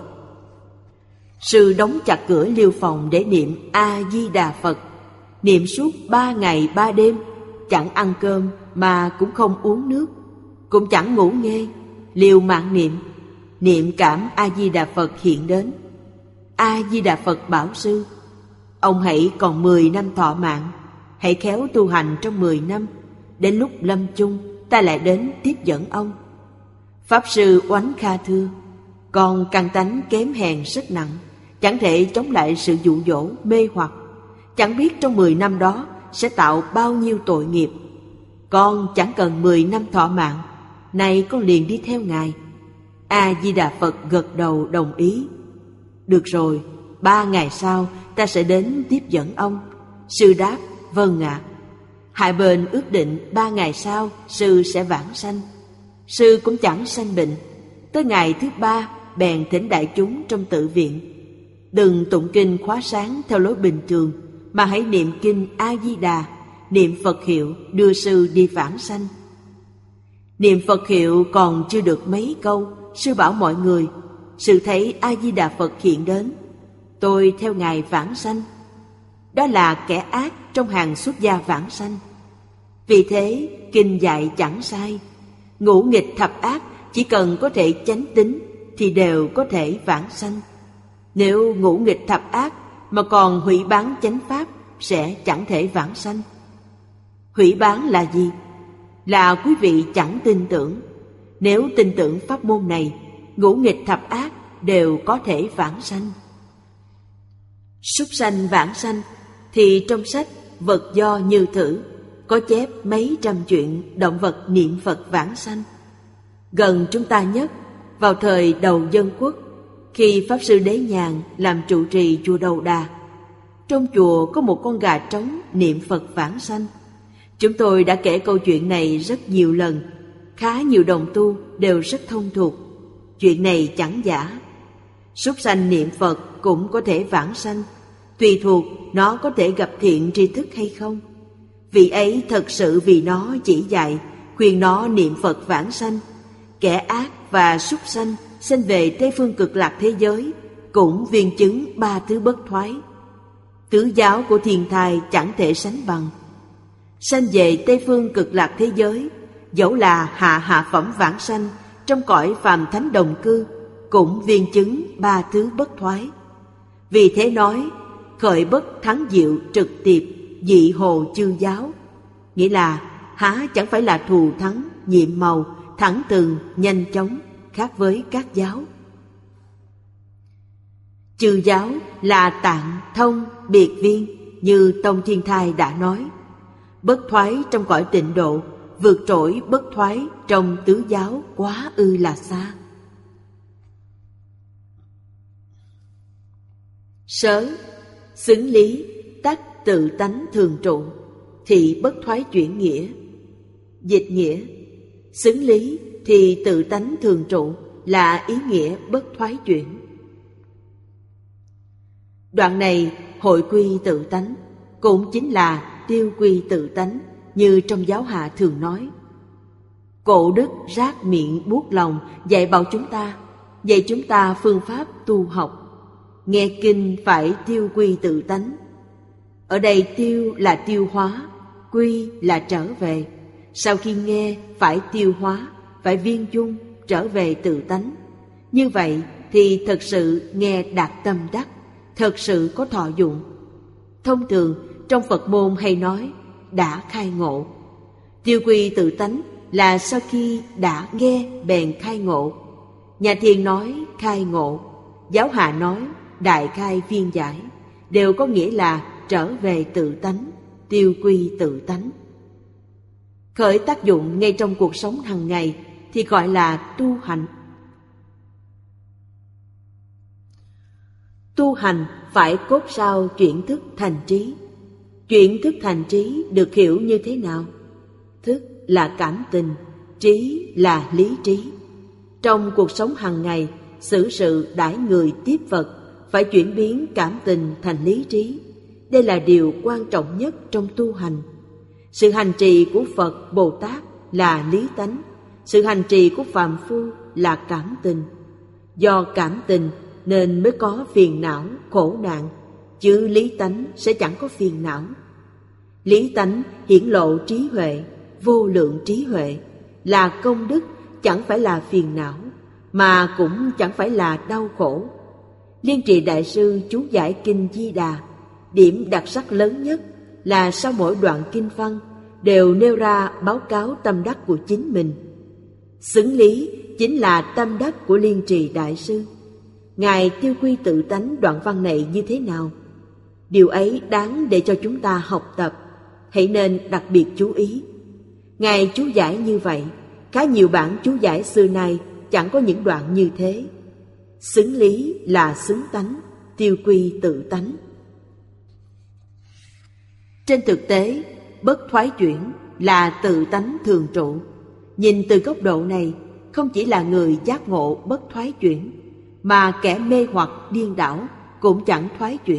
Sư đóng chặt cửa liêu phòng để niệm A-di-đà Phật, niệm suốt ba ngày ba đêm, chẳng ăn cơm mà cũng không uống nước, cũng chẳng ngủ nghê, liều mạng niệm. Niệm cảm A-di-đà Phật hiện đến. A-di-đà Phật bảo sư, ông hãy còn mười năm thọ mạng, hãy khéo tu hành trong mười năm, đến lúc lâm chung ta lại đến tiếp dẫn ông. Pháp Sư Oánh Kha thưa, con căn tánh kém hèn rất nặng, chẳng thể chống lại sự dụ dỗ mê hoặc, chẳng biết trong mười năm đó sẽ tạo bao nhiêu tội nghiệp. Con chẳng cần mười năm thọ mạng, nay con liền đi theo ngài. A-di-đà Phật gật đầu đồng ý. Được rồi, ba ngày sau ta sẽ đến tiếp dẫn ông. Sư đáp, vâng ạ. Hai bên ước định ba ngày sau sư sẽ vãng sanh. Sư cũng chẳng sanh bệnh. Tới ngày thứ ba, bèn thỉnh đại chúng trong tự viện, đừng tụng kinh khóa sáng theo lối bình thường, mà hãy niệm kinh A-di-đà, niệm Phật hiệu đưa sư đi vãng sanh. Niệm Phật hiệu còn chưa được mấy câu, sư bảo mọi người, sư thấy A-di-đà Phật hiện đến, tôi theo ngài vãng sanh. Đó là kẻ ác trong hàng xuất gia vãng sanh. Vì thế kinh dạy chẳng sai, ngũ nghịch thập ác chỉ cần có thể chánh tín thì đều có thể vãng sanh. Nếu ngũ nghịch thập ác mà còn hủy bán chánh pháp sẽ chẳng thể vãng sanh. Hủy bán là gì? Là quý vị chẳng tin tưởng. Nếu tin tưởng pháp môn này, ngũ nghịch thập ác đều có thể vãng sanh. Súc sanh vãng sanh thì trong sách Vật Do Như Thử có chép mấy trăm chuyện động vật niệm Phật vãng sanh. Gần chúng ta nhất, vào thời đầu dân quốc, khi Pháp Sư Đế Nhàn làm trụ trì chùa Đầu Đà, trong chùa có một con gà trống niệm Phật vãng sanh. Chúng tôi đã kể câu chuyện này rất nhiều lần, khá nhiều đồng tu đều rất thông thuộc. Chuyện này chẳng giả. Súc sanh niệm Phật cũng có thể vãng sanh, tùy thuộc nó có thể gặp thiện tri thức hay không. Vị ấy thật sự vì nó chỉ dạy, khuyên nó niệm Phật vãng sanh. Kẻ ác và súc sanh sanh về Tây Phương Cực Lạc thế giới cũng viên chứng ba thứ bất thoái. Tứ giáo của thiên thai chẳng thể sánh bằng. Sanh về Tây Phương Cực Lạc thế giới, dẫu là hạ hạ phẩm vãng sanh trong cõi phàm thánh đồng cư, cũng viên chứng ba thứ bất thoái. Vì thế nói, khởi bất thắng diệu trực tiếp dị hồ chư giáo, nghĩa là há chẳng phải là thù thắng, nhiệm màu, thẳng tường, nhanh chóng, khác với các giáo. Chư giáo là tạng, thông, biệt viên, như Tông Thiên Thai đã nói. Bất thoái trong cõi tịnh độ, vượt trội bất thoái trong tứ giáo quá ư là xa. Sớ, xứng lý, tắc tự tánh thường trụ, thì bất thoái chuyển nghĩa. Dịch nghĩa, xứng lý thì tự tánh thường trụ là ý nghĩa bất thoái chuyển. Đoạn này hội quy tự tánh, cũng chính là tiêu quy tự tánh, như trong giáo hạ thường nói. Cổ đức rát miệng buốt lòng dạy bảo chúng ta, dạy chúng ta phương pháp tu học. Nghe kinh phải tiêu quy tự tánh. Ở đây tiêu là tiêu hóa, quy là trở về. Sau khi nghe phải tiêu hóa, phải viên dung, trở về tự tánh. Như vậy thì thật sự nghe đạt tâm đắc, thật sự có thọ dụng. Thông thường trong Phật môn hay nói đã khai ngộ. Tiêu quy tự tánh là sau khi đã nghe bèn khai ngộ. Nhà Thiền nói khai ngộ, giáo hạ nói đại khai viên giải, đều có nghĩa là trở về tự tánh, tiêu quy tự tánh. Khởi tác dụng ngay trong cuộc sống hàng ngày thì gọi là tu hành. Tu hành phải cốt sao chuyển thức thành trí. Chuyển thức thành trí được hiểu như thế nào? Thức là cảm tình, trí là lý trí. Trong cuộc sống hàng ngày, xử sự đãi người tiếp vật phải chuyển biến cảm tình thành lý trí. Đây là điều quan trọng nhất trong tu hành. Sự hành trì của Phật, Bồ Tát là lý tánh, sự hành trì của phàm phu là cảm tình. Do cảm tình nên mới có phiền não, khổ nạn, chứ lý tánh sẽ chẳng có phiền não. Lý tánh hiển lộ trí huệ, vô lượng trí huệ, là công đức, chẳng phải là phiền não, mà cũng chẳng phải là đau khổ. Liên Trì Đại Sư chú giải Kinh Di Đà, điểm đặc sắc lớn nhất là sau mỗi đoạn kinh văn đều nêu ra báo cáo tâm đắc của chính mình. Xứng lý chính là tâm đắc của Liên Trì Đại Sư. Ngài tiêu quy tự tánh đoạn văn này như thế nào? Điều ấy đáng để cho chúng ta học tập, hãy nên đặc biệt chú ý. Ngài chú giải như vậy, khá nhiều bản chú giải xưa nay chẳng có những đoạn như thế. Xứng lý là xứng tánh, tiêu quy tự tánh. Trên thực tế, bất thoái chuyển là tự tánh thường trụ. Nhìn từ góc độ này, không chỉ là người giác ngộ bất thoái chuyển, mà kẻ mê hoặc điên đảo cũng chẳng thoái chuyển.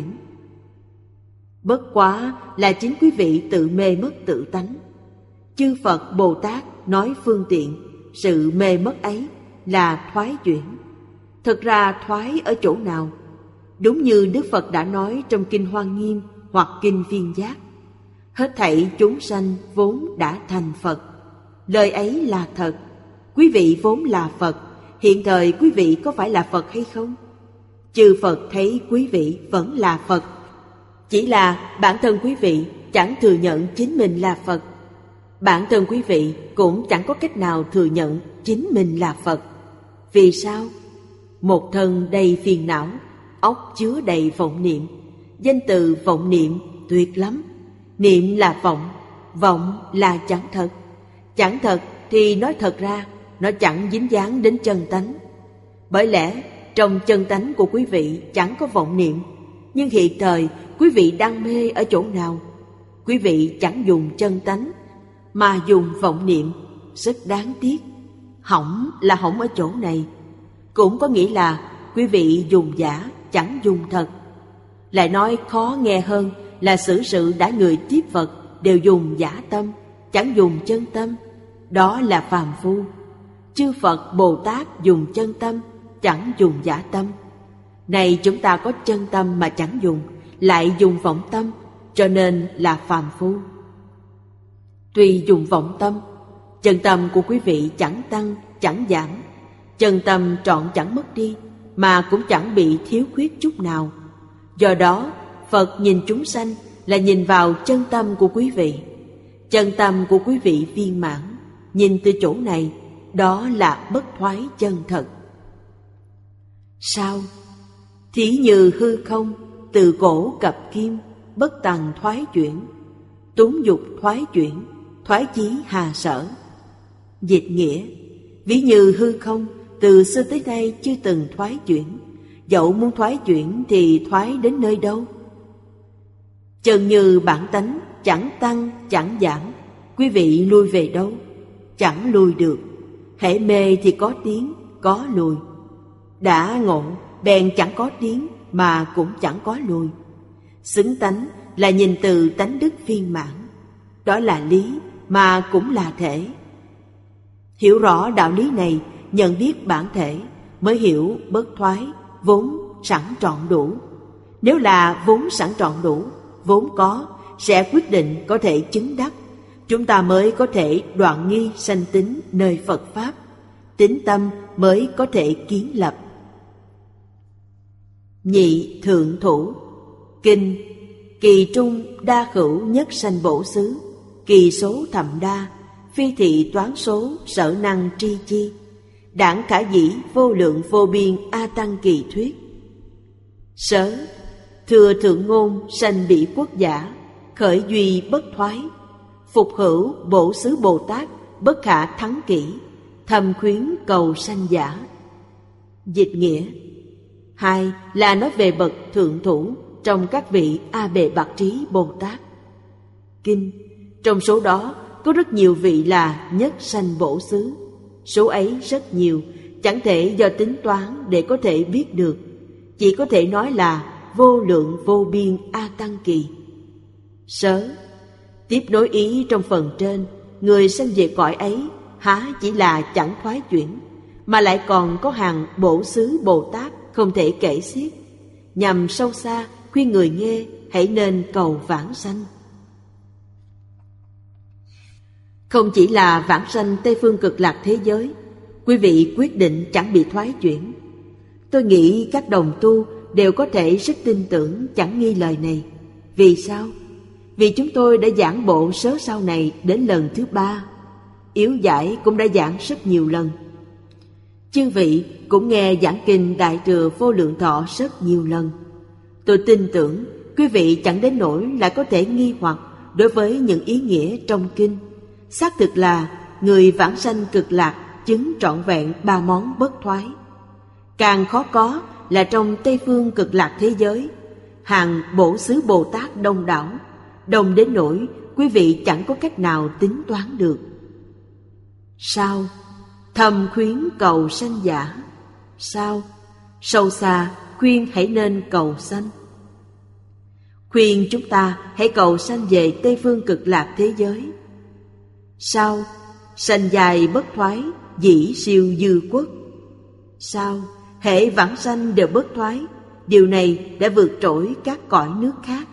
Bất quá là chính quý vị tự mê mất tự tánh. Chư Phật Bồ Tát nói phương tiện, sự mê mất ấy là thoái chuyển. Thực ra thoái ở chỗ nào? Đúng như Đức Phật đã nói trong Kinh Hoa Nghiêm hoặc Kinh Viên Giác, hết thảy chúng sanh vốn đã thành Phật. Lời ấy là thật. Quý vị vốn là Phật. Hiện thời quý vị có phải là Phật hay không? Chư Phật thấy quý vị vẫn là Phật. Chỉ là bản thân quý vị chẳng thừa nhận chính mình là Phật. Bản thân quý vị cũng chẳng có cách nào thừa nhận chính mình là Phật. Vì sao? Một thân đầy phiền não, óc chứa đầy vọng niệm. Danh từ vọng niệm tuyệt lắm. Niệm là vọng, vọng là chẳng thật. Chẳng thật thì nói thật ra, nó chẳng dính dáng đến chân tánh. Bởi lẽ trong chân tánh của quý vị chẳng có vọng niệm. Nhưng hiện thời quý vị đang mê ở chỗ nào? Quý vị chẳng dùng chân tánh mà dùng vọng niệm, rất đáng tiếc. Hỏng là hỏng ở chỗ này. Cũng có nghĩa là quý vị dùng giả, chẳng dùng thật. Lại nói khó nghe hơn là xử sự đã người tiếp vật đều dùng giả tâm, chẳng dùng chân tâm. Đó là phàm phu. Chư Phật Bồ Tát dùng chân tâm, chẳng dùng giả tâm. Này chúng ta có chân tâm mà chẳng dùng, lại dùng vọng tâm, cho nên là phàm phu. Tuy dùng vọng tâm, chân tâm của quý vị chẳng tăng, chẳng giảm. Chân tâm trọn chẳng mất đi, mà cũng chẳng bị thiếu khuyết chút nào. Do đó, Phật nhìn chúng sanh là nhìn vào chân tâm của quý vị. Chân tâm của quý vị viên mãn, nhìn từ chỗ này, đó là bất thoái chân thật. Sao? Thí như hư không, từ cổ cập kim, bất tằng thoái chuyển, túng dục thoái chuyển, thoái chí hà sở. Dịch nghĩa, ví như hư không, từ xưa tới nay chưa từng thoái chuyển, dẫu muốn thoái chuyển thì thoái đến nơi đâu? Chân như bản tánh, chẳng tăng, chẳng giảm, quý vị lui về đâu? Chẳng lui được. Hễ mê thì có tiến, có lùi. Đã ngộ, bèn chẳng có tiến, mà cũng chẳng có lùi. Xứng tánh là nhìn từ tánh đức viên mãn. Đó là lý, mà cũng là thể. Hiểu rõ đạo lý này, nhận biết bản thể, mới hiểu bất thoái, vốn sẵn trọn đủ. Nếu là vốn sẵn trọn đủ, vốn có, sẽ quyết định có thể chứng đắc. Chúng ta mới có thể đoạn nghi sanh tính nơi Phật Pháp. Tín tâm mới có thể kiến lập. Nhị thượng thủ. Kinh. Kỳ trung đa khửu nhất sanh bổ xứ, kỳ số thậm đa, phi thị toán số sở năng tri chi, đảng khả dĩ vô lượng vô biên a tăng kỳ thuyết. Sớ. Thừa thượng ngôn sanh bỉ quốc giả, khởi duy bất thoái, phục hữu bổ xứ Bồ Tát, bất khả thắng kỷ, thầm khuyến cầu sanh giả. Dịch nghĩa. Hai là nói về bậc thượng thủ trong các vị A Bệ Bạc Trí Bồ Tát. Kinh. Trong số đó có rất nhiều vị là nhất sanh bổ xứ. Số ấy rất nhiều, chẳng thể do tính toán để có thể biết được. Chỉ có thể nói là vô lượng vô biên A Tăng Kỳ. Sớ. Tiếp nối ý trong phần trên, người sanh về cõi ấy há chỉ là chẳng thoái chuyển, mà lại còn có hàng bổ xứ Bồ Tát không thể kể xiết, nhằm sâu xa khuyên người nghe hãy nên cầu vãng sanh. Không chỉ là vãng sanh Tây phương cực lạc thế giới, quý vị quyết định chẳng bị thoái chuyển. Tôi nghĩ các đồng tu đều có thể rất tin tưởng chẳng nghi lời này. Vì sao? Vì chúng tôi đã giảng bộ sớ sau này đến lần thứ ba. Yếu giải cũng đã giảng rất nhiều lần. Chư vị cũng nghe giảng kinh Đại Thừa Vô Lượng Thọ rất nhiều lần. Tôi tin tưởng quý vị chẳng đến nỗi lại có thể nghi hoặc đối với những ý nghĩa trong kinh. Xác thực là người vãng sanh cực lạc chứng trọn vẹn ba món bất thoái. Càng khó có là trong Tây phương cực lạc thế giới, hàng bổ xứ Bồ Tát đông đảo, đông đến nỗi quý vị chẳng có cách nào tính toán được. Sao? Thầm khuyến cầu sanh giả. Sao? Sâu xa khuyên hãy nên cầu sanh. Khuyên chúng ta hãy cầu sanh về Tây phương cực lạc thế giới. Sao? Sanh dài bất thoái, dĩ siêu dư quốc. Sao? Hễ vãng sanh đều bất thoái, điều này đã vượt trội các cõi nước khác.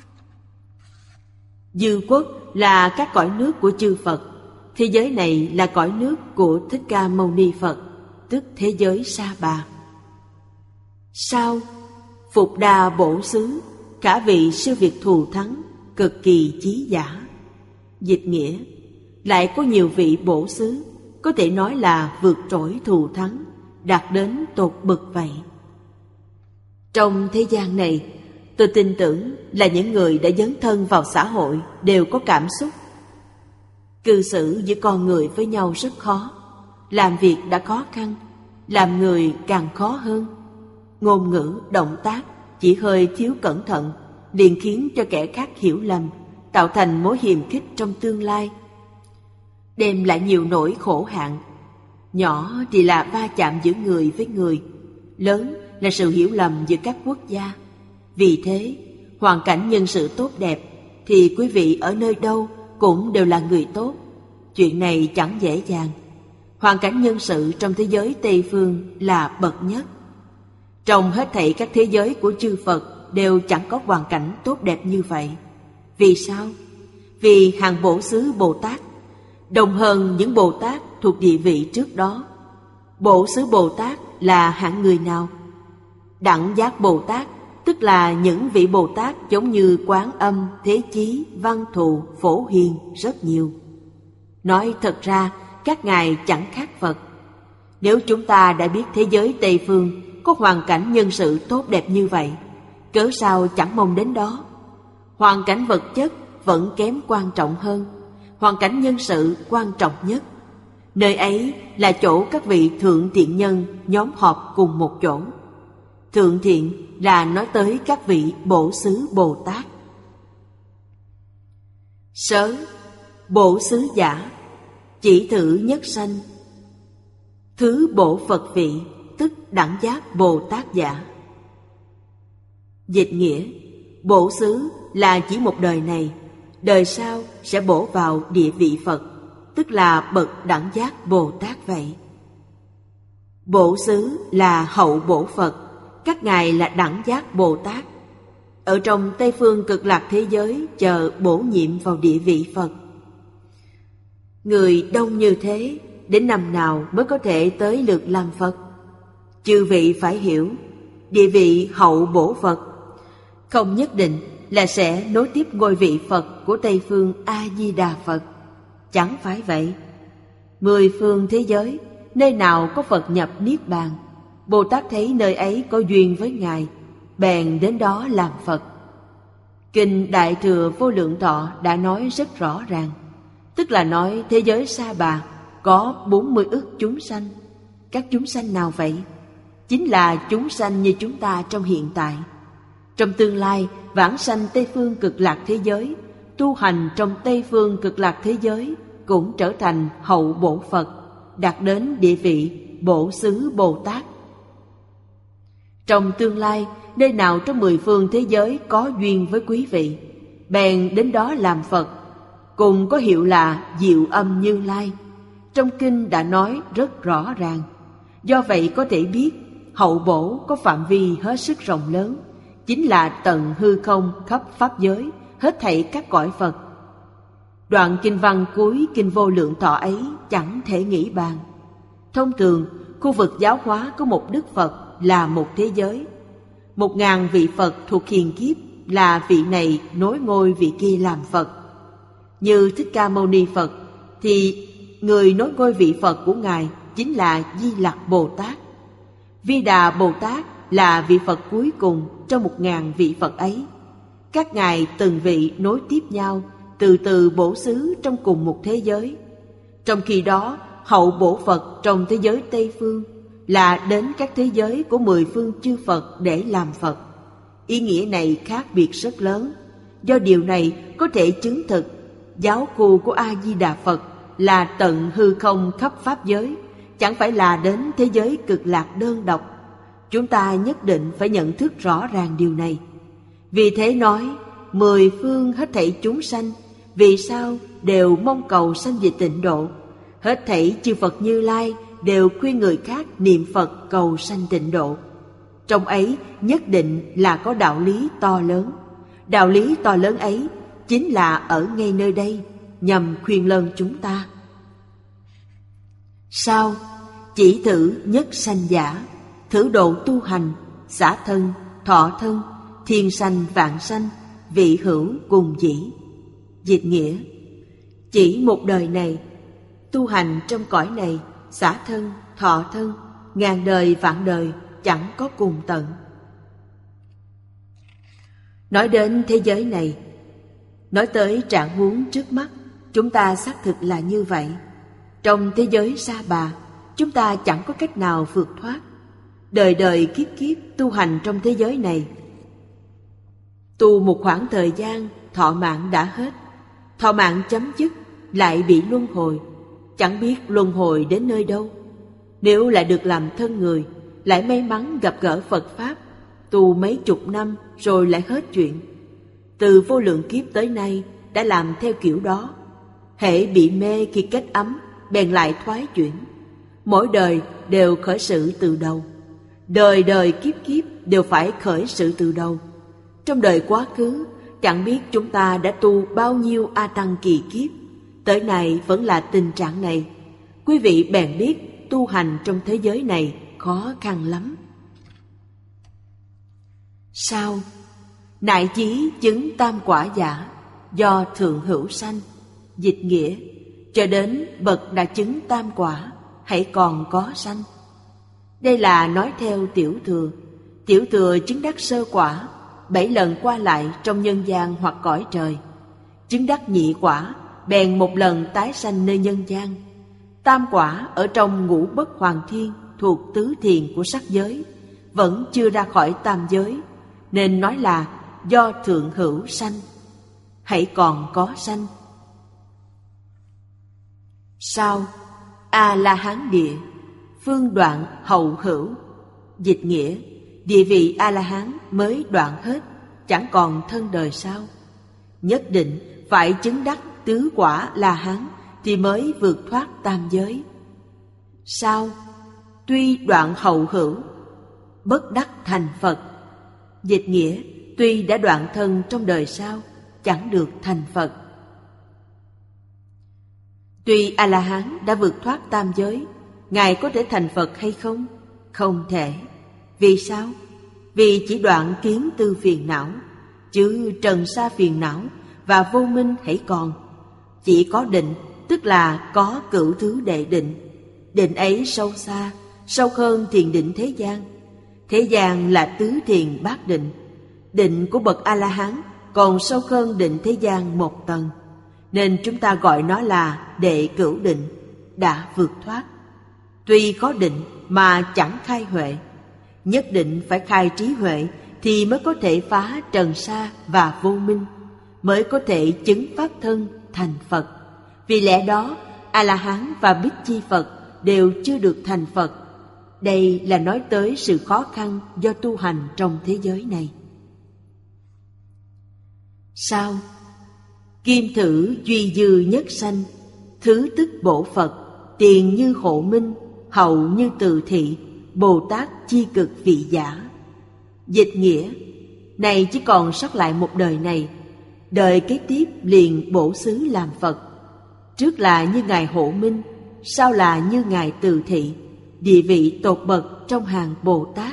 Dư quốc là các cõi nước của chư Phật. Thế giới này là cõi nước của Thích Ca Mâu Ni Phật, tức thế giới Sa Bà. Sao? Phục đà bổ xứ, cả vị siêu việt thù thắng, cực kỳ chí giả. Dịch nghĩa, lại có nhiều vị bổ xứ, có thể nói là vượt trội thù thắng, đạt đến tột bậc vậy. Trong thế gian này, tôi tin tưởng là những người đã dấn thân vào xã hội đều có cảm xúc. Cư xử giữa con người với nhau rất khó, làm việc đã khó khăn, làm người càng khó hơn. Ngôn ngữ, động tác chỉ hơi thiếu cẩn thận liền khiến cho kẻ khác hiểu lầm, tạo thành mối hiềm khích trong tương lai, đem lại nhiều nỗi khổ hạn. Nhỏ thì là va chạm giữa người với người, lớn là sự hiểu lầm giữa các quốc gia. Vì thế, hoàn cảnh nhân sự tốt đẹp thì quý vị ở nơi đâu cũng đều là người tốt. Chuyện này chẳng dễ dàng. Hoàn cảnh nhân sự trong thế giới Tây phương là bậc nhất. Trong hết thảy các thế giới của chư Phật đều chẳng có hoàn cảnh tốt đẹp như vậy. Vì sao? Vì hàng bổ xứ Bồ Tát đồng hơn những Bồ Tát thuộc địa vị trước đó. Bổ xứ Bồ Tát là hạng người nào? Đẳng giác Bồ Tát tức là những vị Bồ Tát giống như Quán Âm, Thế Chí, Văn Thù, Phổ Hiền rất nhiều. Nói thật ra, các ngài chẳng khác Phật. Nếu chúng ta đã biết thế giới Tây Phương có hoàn cảnh nhân sự tốt đẹp như vậy, cớ sao chẳng mong đến đó? Hoàn cảnh vật chất vẫn kém quan trọng hơn, hoàn cảnh nhân sự quan trọng nhất. Nơi ấy là chỗ các vị thượng thiện nhân nhóm họp cùng một chỗ. Thượng thiện là nói tới các vị bổ xứ Bồ Tát. Sớ, bổ xứ giả, chỉ thử nhất sanh. Thứ bổ Phật vị, tức đẳng giác Bồ Tát giả. Dịch nghĩa, bổ xứ là chỉ một đời này, đời sau sẽ bổ vào địa vị Phật, tức là bậc đẳng giác Bồ Tát vậy. Bổ xứ là hậu bổ Phật, các ngài là đẳng giác Bồ Tát. Ở trong Tây Phương Cực Lạc thế giới chờ bổ nhiệm vào địa vị Phật. Người đông như thế, đến năm nào mới có thể tới lượt làm Phật? Chư vị phải hiểu, địa vị hậu bổ Phật không nhất định là sẽ nối tiếp ngôi vị Phật của Tây Phương A-di-đà Phật. Chẳng phải vậy. Mười phương thế giới, nơi nào có Phật nhập Niết Bàn, Bồ Tát thấy nơi ấy có duyên với Ngài, bèn đến đó làm Phật. Kinh Đại Thừa Vô Lượng Thọ đã nói rất rõ ràng, tức là nói thế giới Sa Bà có bốn mươi ức chúng sanh. Các chúng sanh nào vậy? Chính là chúng sanh như chúng ta trong hiện tại. Trong tương lai, vãng sanh Tây Phương Cực Lạc thế giới, tu hành trong Tây Phương Cực Lạc thế giới cũng trở thành hậu bổ Phật, đạt đến địa vị bổ xứ Bồ Tát. Trong tương lai, nơi nào trong mười phương thế giới có duyên với quý vị, bèn đến đó làm Phật, cùng có hiệu là Diệu Âm Như Lai. Trong kinh đã nói rất rõ ràng. Do vậy có thể biết hậu bổ có phạm vi hết sức rộng lớn, chính là tận hư không khắp pháp giới, hết thảy các cõi Phật. Đoạn kinh văn cuối kinh Vô Lượng Thọ ấy chẳng thể nghĩ bàn. Thông thường, khu vực giáo hóa của một đức Phật là một thế giới. Một ngàn vị Phật thuộc hiền kiếp là vị này nối ngôi vị kia làm Phật. Như Thích Ca Mâu Ni Phật thì người nối ngôi vị Phật của Ngài chính là Di Lặc Bồ Tát. Vi Đà Bồ Tát là vị Phật cuối cùng trong một ngàn vị Phật ấy. Các ngài từng vị nối tiếp nhau, từ từ bổ xứ trong cùng một thế giới. Trong khi đó, hậu bổ Phật trong thế giới Tây Phương là đến các thế giới của mười phương chư Phật để làm Phật. Ý nghĩa này khác biệt rất lớn. Do điều này có thể chứng thực giáo khu của A-di-đà Phật là tận hư không khắp pháp giới, chẳng phải là đến thế giới Cực Lạc đơn độc. Chúng ta nhất định phải nhận thức rõ ràng điều này. Vì thế nói, mười phương hết thảy chúng sanh, vì sao đều mong cầu sanh về tịnh độ. Hết thảy chư Phật Như Lai đều khuyên người khác niệm Phật cầu sanh tịnh độ. Trong ấy nhất định là có đạo lý to lớn. Đạo lý to lớn ấy chính là ở ngay nơi đây, nhằm khuyên lơn chúng ta. Sao? Chỉ thử nhất sanh giả, thử độ tu hành, xả thân, thọ thân, thiên sanh vạn sanh, vị hữu cùng dĩ. Dịch nghĩa, chỉ một đời này, tu hành trong cõi này, xả thân, thọ thân, ngàn đời vạn đời chẳng có cùng tận. Nói đến thế giới này, nói tới trạng huống trước mắt, chúng ta xác thực là như vậy. Trong thế giới Sa Bà, chúng ta chẳng có cách nào vượt thoát. Đời đời kiếp kiếp tu hành trong thế giới này. Tu một khoảng thời gian, thọ mạng đã hết. Thọ mạng chấm dứt, lại bị luân hồi. Chẳng biết luân hồi đến nơi đâu. Nếu lại được làm thân người, lại may mắn gặp gỡ Phật Pháp, tu mấy chục năm rồi lại hết chuyện. Từ vô lượng kiếp tới nay đã làm theo kiểu đó. Hễ bị mê khi kết ấm, bèn lại thoái chuyển. Mỗi đời đều khởi sự từ đầu. Đời đời kiếp kiếp đều phải khởi sự từ đầu. Trong đời quá khứ, chẳng biết chúng ta đã tu bao nhiêu A Tăng kỳ kiếp, tới nay vẫn là tình trạng này. Quý vị bèn biết tu hành trong thế giới này khó khăn lắm. Sao? Nại chí chứng tam quả giả, do thượng hữu sanh. Dịch nghĩa, cho đến bậc đã chứng tam quả, hãy còn có sanh. Đây là nói theo Tiểu Thừa. Tiểu Thừa chứng đắc sơ quả, bảy lần qua lại trong nhân gian hoặc cõi trời. Chứng đắc nhị quả, bèn một lần tái sanh nơi nhân gian. Tam quả ở trong ngũ bất hoàng thiên thuộc tứ thiền của sắc giới, vẫn chưa ra khỏi tam giới, nên nói là do thượng hữu sanh, hãy còn có sanh. Sao? A-la-hán địa, phương đoạn hậu hữu. Dịch nghĩa, địa vị A-la-hán mới đoạn hết, chẳng còn thân đời sau. Nhất định phải chứng đắc tứ quả La-hán thì mới vượt thoát tam giới. Sao? Tuy đoạn hậu hữu, bất đắc thành Phật. Dịch nghĩa, tuy đã đoạn thân trong đời sau, chẳng được thành Phật. Tuy A-la-hán đã vượt thoát tam giới, Ngài có thể thành Phật hay không? Không thể. Vì sao? Vì chỉ đoạn kiến tư phiền não, chứ trần sa phiền não và vô minh hãy còn. Chỉ có định, tức là có cửu thứ đệ định. Định ấy sâu xa, sâu hơn thiền định thế gian. Thế gian là tứ thiền bát định. Định của bậc A-la-hán còn sâu hơn định thế gian một tầng, nên chúng ta gọi nó là đệ cửu định, đã vượt thoát. Tuy có định mà chẳng khai huệ, nhất định phải khai trí huệ thì mới có thể phá trần sa và vô minh, mới có thể chứng pháp thân thành Phật. Vì lẽ đó, A-la-hán và Bích Chi Phật đều chưa được thành Phật. Đây là nói tới sự khó khăn do tu hành trong thế giới này. Sao? Kim thử duy dư nhất sanh, thứ tức bổ Phật, tiền như hộ minh, hậu như từ thị, Bồ Tát chi cực vị giả. Dịch nghĩa, này chỉ còn sót lại một đời này, đời kế tiếp liền bổ xứ làm Phật. Trước là như Ngài Hộ Minh, sau là như Ngài Từ Thị, địa vị tột bậc trong hàng Bồ Tát.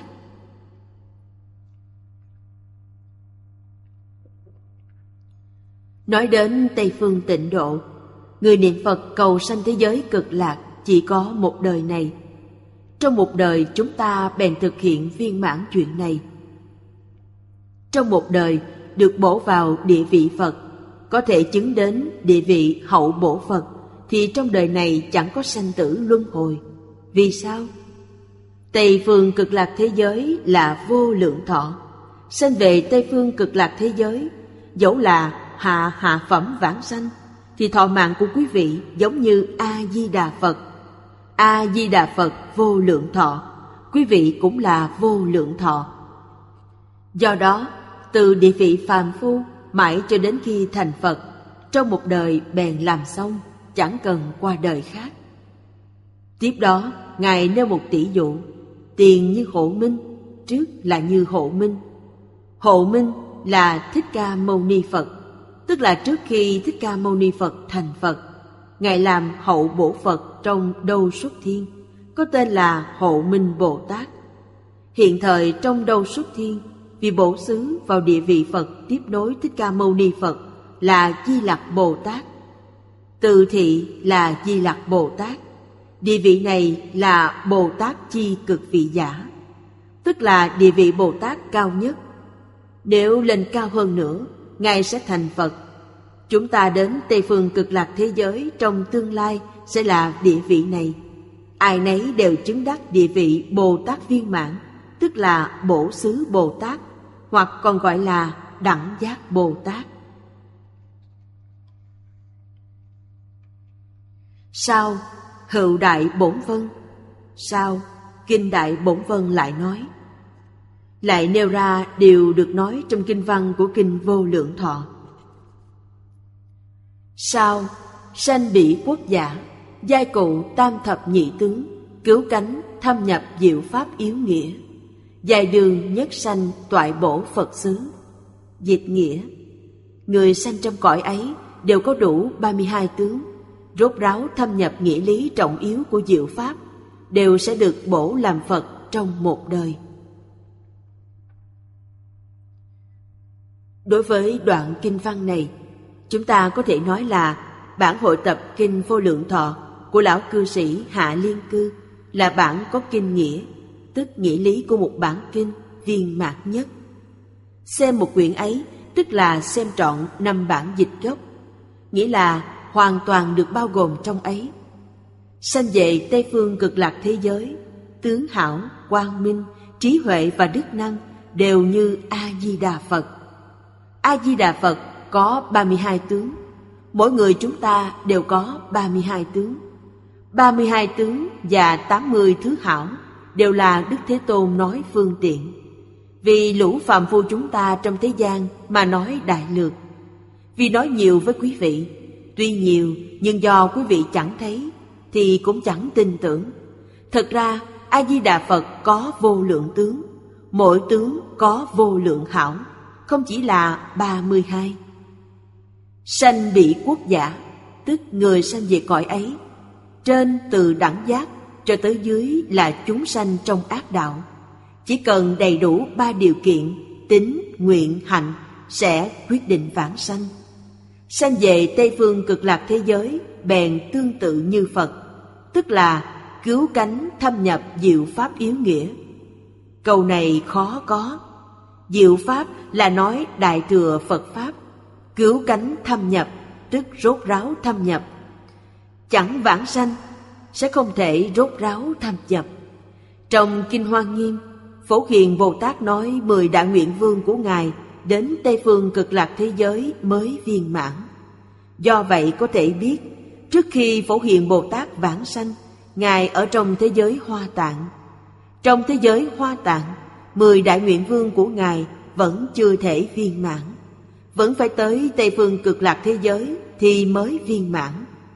Nói đến Tây Phương Tịnh Độ, người niệm Phật cầu sanh thế giới cực lạc chỉ có một đời này. Trong một đời chúng ta bèn thực hiện viên mãn chuyện này. Trong một đời được bổ vào địa vị Phật, có thể chứng đến địa vị hậu bổ Phật, thì trong đời này chẳng có sanh tử luân hồi. Vì sao? Tây phương cực lạc thế giới là vô lượng thọ. Sanh về Tây phương cực lạc thế giới, dẫu là hạ hạ phẩm vãng sanh, thì thọ mạng của quý vị giống như A-di-đà Phật. A-di-đà Phật vô lượng thọ, quý vị cũng là vô lượng thọ. Do đó, từ địa vị phàm phu mãi cho đến khi thành Phật, trong một đời bèn làm xong, chẳng cần qua đời khác. Tiếp đó, Ngài nêu một tỷ dụ, tiền như hộ minh, trước là như hộ minh. Hộ minh là Thích Ca Mâu Ni Phật, tức là trước khi Thích Ca Mâu Ni Phật thành Phật, Ngài làm hậu bổ Phật trong Đâu Xuất Thiên, có tên là Hộ Minh Bồ Tát. Hiện thời trong Đâu Xuất Thiên, vì bổ xứ vào địa vị Phật tiếp nối Thích Ca Mâu Ni Phật là Di Lặc Bồ Tát. Từ thị là Di Lặc Bồ Tát. Địa vị này là Bồ Tát chi cực vị giả, tức là địa vị Bồ Tát cao nhất. Nếu lên cao hơn nữa, Ngài sẽ thành Phật. Chúng ta đến Tây phương cực lạc thế giới trong tương lai sẽ là địa vị này. Ai nấy đều chứng đắc địa vị Bồ Tát viên mãn, tức là bổ xứ Bồ Tát, hoặc còn gọi là đẳng giác Bồ Tát. Sao? Hữu Đại Bổn Vân. Sao? Kinh Đại Bổn Vân lại nói, lại nêu ra điều được nói trong kinh văn của kinh Vô Lượng Thọ. Sao? Sanh bỉ quốc giả, giai cụ tam thập nhị tướng, cứu cánh thâm nhập diệu pháp yếu nghĩa, giai đường nhất sanh toại bổ Phật xứ. Dịch nghĩa, người sanh trong cõi ấy đều có đủ ba mươi hai tướng, rốt ráo thâm nhập nghĩa lý trọng yếu của diệu pháp, đều sẽ được bổ làm Phật trong một đời. Đối với đoạn kinh văn này, chúng ta có thể nói là bản hội tập Kinh Vô Lượng Thọ của lão cư sĩ Hạ Liên Cư là bản có kinh nghĩa, tức nghĩa lý của một bản kinh viên mãn nhất. Xem một quyển ấy tức là xem trọn năm bản dịch gốc, nghĩa là hoàn toàn được bao gồm trong ấy. Sanh về Tây Phương Cực Lạc thế giới, tướng hảo, quang minh, trí huệ và đức năng đều như A-di-đà Phật. A-di-đà Phật có ba mươi hai tướng, mỗi người chúng ta đều có ba mươi hai tướng. ba mươi hai tướng và tám mươi thứ hảo đều là Đức Thế Tôn nói phương tiện. Vì lũ phàm phu chúng ta trong thế gian mà nói đại lược. Vì nói nhiều với quý vị, tuy nhiều nhưng do quý vị chẳng thấy thì cũng chẳng tin tưởng. Thật ra A-di-đà Phật có vô lượng tướng, mỗi tướng có vô lượng hảo, không chỉ là ba mươi hai. Sanh bị quốc giả, tức người sanh về cõi ấy, trên từ đẳng giác cho tới dưới là chúng sanh trong ác đạo. Chỉ cần đầy đủ ba điều kiện tín, nguyện, hạnh sẽ quyết định vãng sanh. Sanh về Tây Phương Cực Lạc thế giới bèn tương tự như Phật, tức là cứu cánh thâm nhập diệu pháp yếu nghĩa. Câu này khó có. Diệu pháp là nói đại thừa Phật pháp, cứu cánh thâm nhập tức rốt ráo thâm nhập. Chẳng vãng sanh sẽ không thể rốt ráo thâm nhập. Trong Kinh Hoa Nghiêm, Phổ Hiền Bồ Tát nói mười đại nguyện vương của Ngài đến Tây Phương Cực Lạc thế giới mới viên mãn. Do vậy có thể biết, trước khi Phổ Hiền Bồ Tát vãng sanh, Ngài ở trong thế giới Hoa Tạng. Trong thế giới Hoa Tạng, mười đại nguyện vương của Ngài vẫn chưa thể viên mãn, vẫn phải tới Tây Phương Cực Lạc thế giới thì mới viên mãn.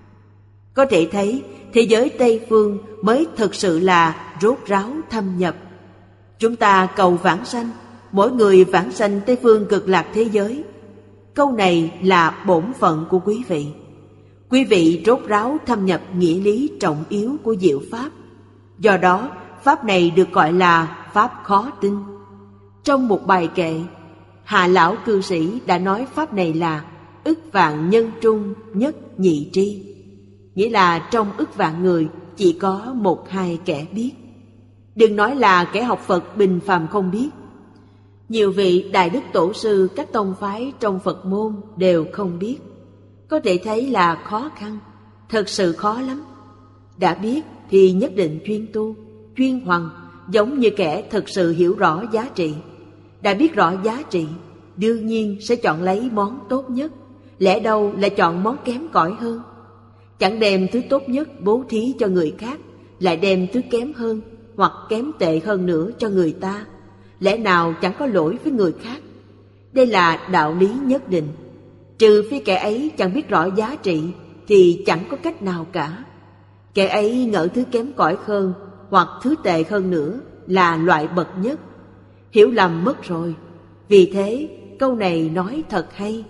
Có thể thấy thế giới Tây Phương mới thực sự là rốt ráo thâm nhập. Chúng ta cầu vãng sanh, mỗi người vãng sanh Tây Phương Cực Lạc thế giới. Câu này là bổn phận của quý vị. Quý vị rốt ráo thâm nhập nghĩa lý trọng yếu của diệu pháp. Do đó, pháp này được gọi là pháp khó tin. Trong một bài kệ, Hạ lão cư sĩ đã nói pháp này là ức vạn nhân trung nhất nhị tri, nghĩa là trong ức vạn người chỉ có một hai kẻ biết. Đừng nói là kẻ học Phật bình phàm không biết. Nhiều vị đại đức tổ sư các tông phái trong Phật môn đều không biết. Có thể thấy là khó khăn, thật sự khó lắm. Đã biết thì nhất định chuyên tu, chuyên hoằng, giống như kẻ thật sự hiểu rõ giá trị. Đã biết rõ giá trị, đương nhiên sẽ chọn lấy món tốt nhất, lẽ đâu lại chọn món kém cỏi hơn. Chẳng đem thứ tốt nhất bố thí cho người khác, lại đem thứ kém hơn hoặc kém tệ hơn nữa cho người ta, lẽ nào chẳng có lỗi với người khác. Đây là đạo lý nhất định. Trừ phi kẻ ấy chẳng biết rõ giá trị thì chẳng có cách nào cả. Kẻ ấy ngỡ thứ kém cỏi hơn hoặc thứ tệ hơn nữa là loại bậc nhất, hiểu lầm mất rồi. Vì thế câu này nói thật hay.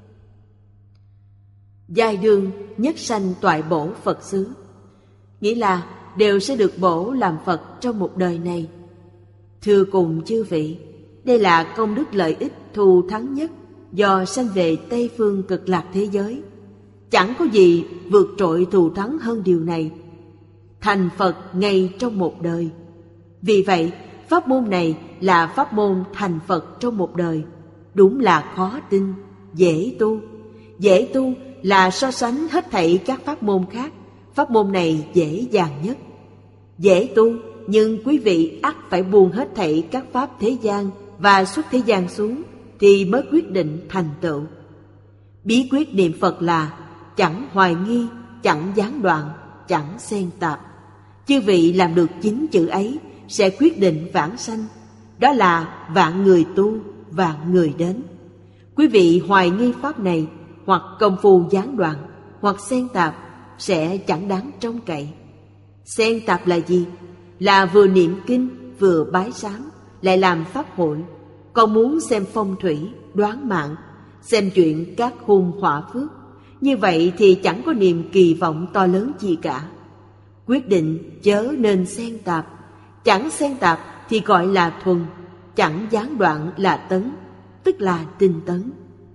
Giai đương nhất sanh toại bổ Phật xứ, nghĩa là đều sẽ được bổ làm Phật trong một đời này. Thưa cùng chư vị, đây là công đức lợi ích thù thắng nhất do sanh về Tây Phương Cực Lạc thế giới. Chẳng có gì vượt trội thù thắng hơn điều này. Thành Phật ngay trong một đời. Vì vậy, pháp môn này là pháp môn thành Phật trong một đời. Đúng là khó tin, dễ tu. Dễ tu là so sánh hết thảy các pháp môn khác, pháp môn này dễ dàng nhất. Dễ tu, nhưng quý vị ắt phải buông hết thảy các pháp thế gian và xuất thế gian xuống thì mới quyết định thành tựu. Bí quyết niệm Phật là chẳng hoài nghi, chẳng gián đoạn, chẳng xen tạp. Chư vị làm được chín chữ ấy sẽ quyết định vãng sanh. Đó là vạn người tu, vạn người đến. Quý vị hoài nghi pháp này, hoặc công phu gián đoạn, hoặc xen tạp, sẽ chẳng đáng trông cậy. Xen tạp là gì? Là vừa niệm kinh, vừa bái sám, lại làm pháp hội. Còn muốn xem phong thủy, đoán mạng, xem chuyện các hung họa phước. Như vậy thì chẳng có niềm kỳ vọng to lớn gì cả. Quyết định chớ nên xen tạp. Chẳng xen tạp thì gọi là thuần, chẳng gián đoạn là tấn. tức là tinh tấn.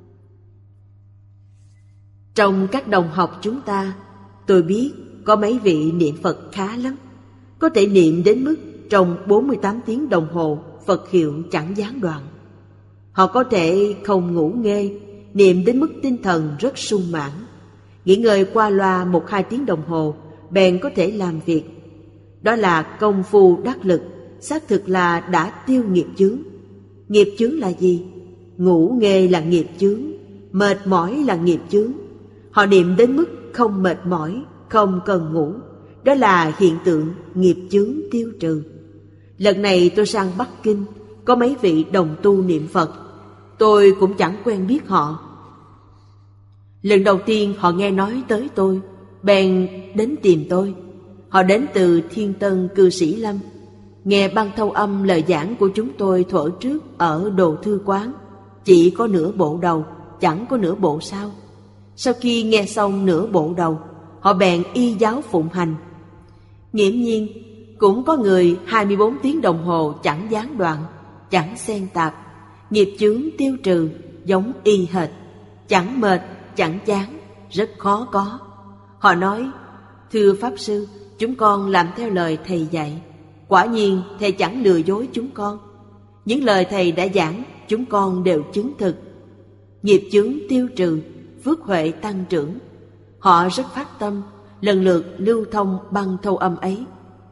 Trong các đồng học chúng ta, tôi biết có mấy vị niệm Phật khá lắm, có thể niệm đến mức trong bốn mươi tám tiếng đồng hồ Phật hiệu chẳng gián đoạn. Họ có thể không ngủ nghê, niệm đến mức tinh thần rất sung mãn. Nghỉ ngơi qua loa một hai tiếng đồng hồ, bèn có thể làm việc. Đó là công phu đắc lực, xác thực là đã tiêu nghiệp chướng. Nghiệp chướng là gì? Ngủ nghê là nghiệp chướng, mệt mỏi là nghiệp chướng. Họ niệm đến mức không mệt mỏi, không cần ngủ. Đó là hiện tượng nghiệp chướng tiêu trừ. Lần này tôi sang Bắc Kinh, có mấy vị đồng tu niệm Phật. Tôi cũng chẳng quen biết họ. Lần đầu tiên họ nghe nói tới tôi, bèn đến tìm tôi. Họ đến từ Thiên Tân Cư Sĩ Lâm, nghe băng thâu âm lời giảng của chúng tôi thuở trước ở Đồ Thư Quán. Chỉ có nửa bộ đầu, chẳng có nửa bộ sau. Sau khi nghe xong nửa bộ đầu, họ bèn y giáo phụng hành. Nghiễm nhiên, cũng có người hai mươi bốn tiếng đồng hồ chẳng gián đoạn, chẳng xen tạp, nghiệp chướng tiêu trừ, giống y hệt, chẳng mệt, chẳng chán, rất khó có. Họ nói, thưa Pháp Sư, chúng con làm theo lời Thầy dạy. Quả nhiên Thầy chẳng lừa dối chúng con. Những lời Thầy đã giảng, chúng con đều chứng thực. Nghiệp chướng tiêu trừ, phước huệ tăng trưởng. Họ rất phát tâm, lần lượt lưu thông băng thâu âm ấy.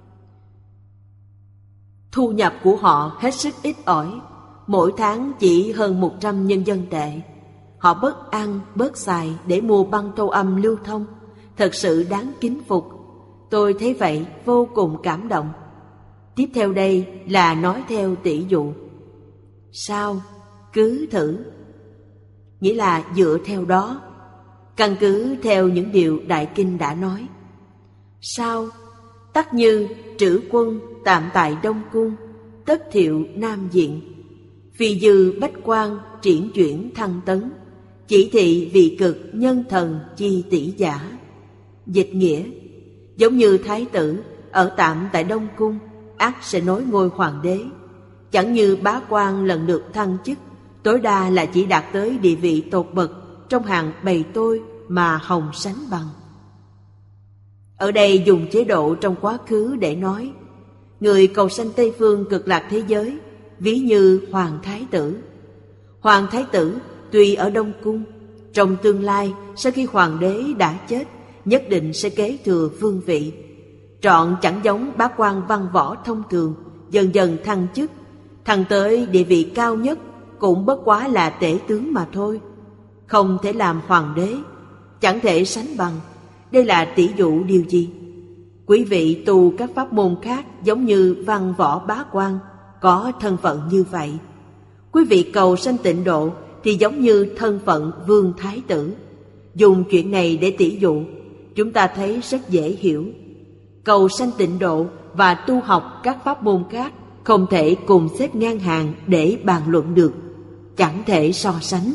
Thu nhập của họ hết sức ít ỏi, mỗi tháng chỉ hơn một trăm nhân dân tệ. Họ bớt ăn, bớt xài để mua băng thâu âm lưu thông, thật sự đáng kính phục. Tôi thấy vậy vô cùng cảm động. Tiếp theo đây là nói theo tỷ dụ. Sao? Cứ thử. Nghĩa là dựa theo đó, căn cứ theo những điều Đại Kinh đã nói. Sao? Tắc như trữ quân tạm tại Đông Cung, tất thiệu Nam Diện. Vì dư bách quan triển chuyển thăng tấn, chỉ thị vị cực nhân thần chi tỷ giả. Dịch nghĩa, giống như thái tử ở tạm tại Đông Cung, ắt sẽ nối ngôi hoàng đế. Chẳng như bá quan lần lượt thăng chức, tối đa là chỉ đạt tới địa vị tột bậc trong hàng bầy tôi mà hồng sánh bằng. Ở đây dùng chế độ trong quá khứ để nói, người cầu sanh Tây Phương cực lạc thế giới, ví như Hoàng Thái Tử. Hoàng Thái Tử tuy ở Đông Cung, trong tương lai sau khi hoàng đế đã chết, nhất định sẽ kế thừa vương vị. Trọn chẳng giống bá quan văn võ thông thường, dần dần thăng chức, thăng tới địa vị cao nhất cũng bất quá là tể tướng mà thôi, không thể làm hoàng đế, chẳng thể sánh bằng. Đây là tỷ dụ điều gì? Quý vị tu các pháp môn khác giống như văn võ bá quan, có thân phận như vậy. Quý vị cầu sanh tịnh độ thì giống như thân phận vương thái tử. Dùng chuyện này để tỷ dụ, chúng ta thấy rất dễ hiểu. Cầu sanh tịnh độ và tu học các pháp môn khác không thể cùng xếp ngang hàng để bàn luận được, chẳng thể so sánh.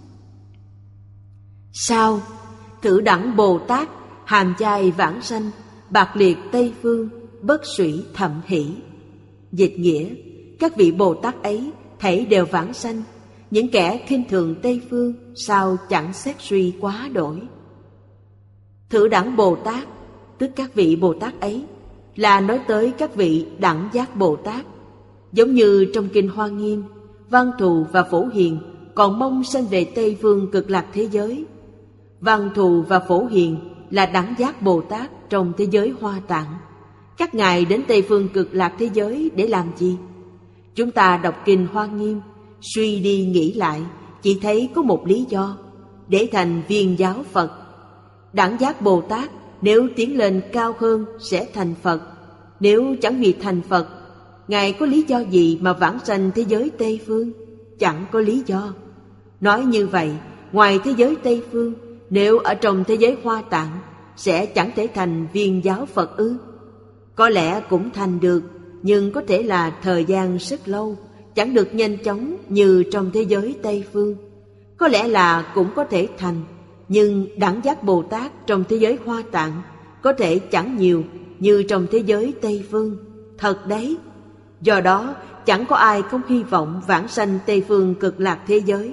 Sao? Thử đẳng Bồ Tát, hàm chai vãng sanh, bạc liệt Tây Phương, bất sủy thậm hỷ. Dịch nghĩa, các vị Bồ Tát ấy thảy đều vãng sanh, những kẻ khinh thường Tây Phương sao chẳng xét suy quá đổi. Thử đẳng Bồ Tát, tức các vị Bồ Tát ấy, là nói tới các vị đẳng giác Bồ Tát. Giống như trong Kinh Hoa Nghiêm, Văn Thù và Phổ Hiền còn mong sanh về Tây Phương cực lạc thế giới. Văn Thù và Phổ Hiền là đẳng giác Bồ Tát trong thế giới Hoa Tạng. Các ngài đến Tây Phương cực lạc thế giới để làm gì? Chúng ta đọc Kinh Hoa Nghiêm, suy đi nghĩ lại, chỉ thấy có một lý do, để thành viên giáo Phật. Đẳng giác Bồ Tát nếu tiến lên cao hơn sẽ thành Phật. Nếu chẳng vì thành Phật, ngài có lý do gì mà vãng sanh thế giới Tây Phương? Chẳng có lý do. Nói như vậy, ngoài thế giới Tây Phương, nếu ở trong thế giới Hoa Tạng, sẽ chẳng thể thành viên giáo Phật ư? Có lẽ cũng thành được, nhưng có thể là thời gian rất lâu, chẳng được nhanh chóng như trong thế giới Tây Phương. Có lẽ là cũng có thể thành, nhưng đẳng giác Bồ Tát trong thế giới Hoa Tạng có thể chẳng nhiều như trong thế giới Tây Phương. Thật đấy, Do đó, chẳng có ai không hy vọng vãng sanh Tây phương cực lạc thế giới.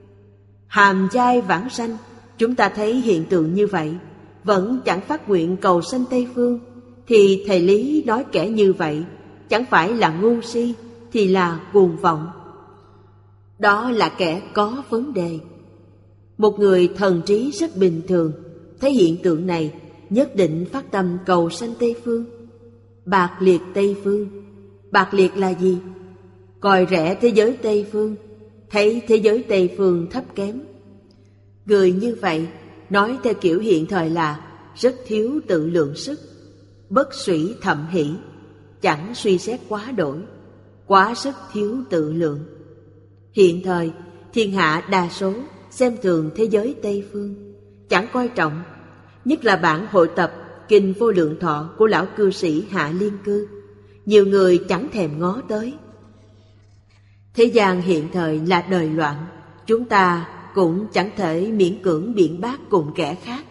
Hàm giai vãng sanh, chúng ta thấy hiện tượng như vậy, vẫn chẳng phát nguyện cầu sanh Tây phương, thì thầy Lý nói kẻ như vậy chẳng phải là ngu si, thì là cuồng vọng. Đó là kẻ có vấn đề. Một người thần trí rất bình thường, thấy hiện tượng này, nhất định phát tâm cầu sanh Tây phương. Bạc liệt Tây phương. Bạc liệt là gì? Coi rẻ thế giới Tây phương, thấy thế giới Tây phương thấp kém. Người như vậy, nói theo kiểu hiện thời là rất thiếu tự lượng sức, bất suy thậm hỷ, chẳng suy xét quá đổi, quá sức thiếu tự lượng. Hiện thời, thiên hạ đa số xem thường thế giới Tây phương, chẳng coi trọng, nhất là bản hội tập Kinh Vô Lượng Thọ của lão cư sĩ Hạ Liên Cư, nhiều người chẳng thèm ngó tới. Thế gian hiện thời là đời loạn, chúng ta cũng chẳng thể miễn cưỡng biện bác cùng kẻ khác.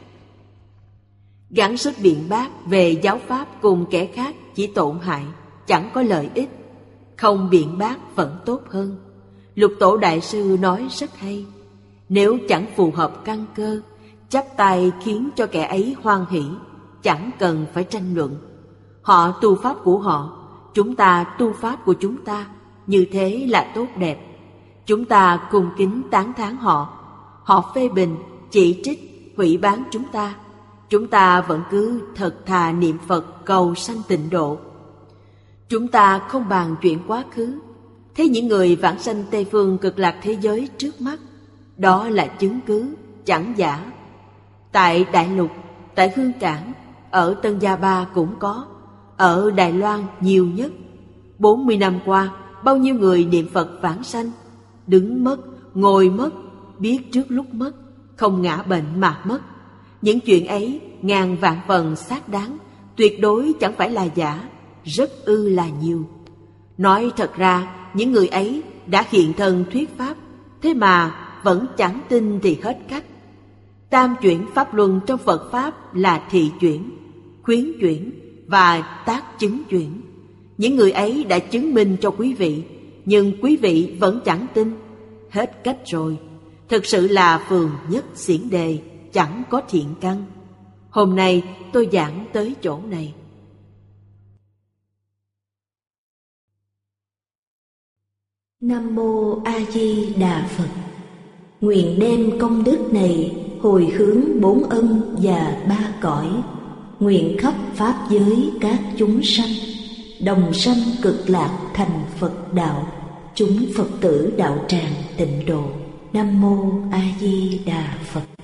Gắng sức biện bác về giáo pháp cùng kẻ khác chỉ tổn hại, chẳng có lợi ích. Không biện bác vẫn tốt hơn. Lục Tổ Đại Sư nói rất hay: nếu chẳng phù hợp căn cơ, chắp tay khiến cho kẻ ấy hoan hỷ, chẳng cần phải tranh luận. Họ tu pháp của họ, chúng ta tu pháp của chúng ta, như thế là tốt đẹp. Chúng ta cung kính tán thán họ, họ phê bình, chỉ trích, hủy báng chúng ta, chúng ta vẫn cứ thật thà niệm Phật cầu sanh tịnh độ. Chúng ta không bàn chuyện quá khứ, thấy những người vãng sanh Tây phương cực lạc thế giới trước mắt, đó là chứng cứ chẳng giả. Tại Đại Lục, tại Hương Cảng, ở Tân Gia Ba cũng có, ở Đài Loan nhiều nhất. Bốn mươi năm qua, bao nhiêu người niệm Phật vãng sanh, đứng mất, ngồi mất, biết trước lúc mất, không ngã bệnh mà mất. Những chuyện ấy ngàn vạn phần xác đáng, tuyệt đối chẳng phải là giả, rất ư là nhiều. Nói thật ra, những người ấy đã hiện thân thuyết pháp, thế mà vẫn chẳng tin thì hết cách. Tam chuyển pháp luân trong Phật Pháp là thị chuyển, khuyến chuyển và tác chứng chuyển. Những người ấy đã chứng minh cho quý vị, nhưng quý vị vẫn chẳng tin. Hết cách rồi, thực sự là phường nhất xiển đề, chẳng có thiện căn. Hôm nay tôi giảng tới chỗ này. Nam Mô A Di Đà Phật. Nguyện đem công đức này hồi hướng bốn ân và ba cõi, nguyện khắp pháp giới các chúng sanh đồng sanh cực lạc thành Phật đạo, chúng Phật tử đạo tràng tịnh độ. Nam Mô A Di Đà Phật.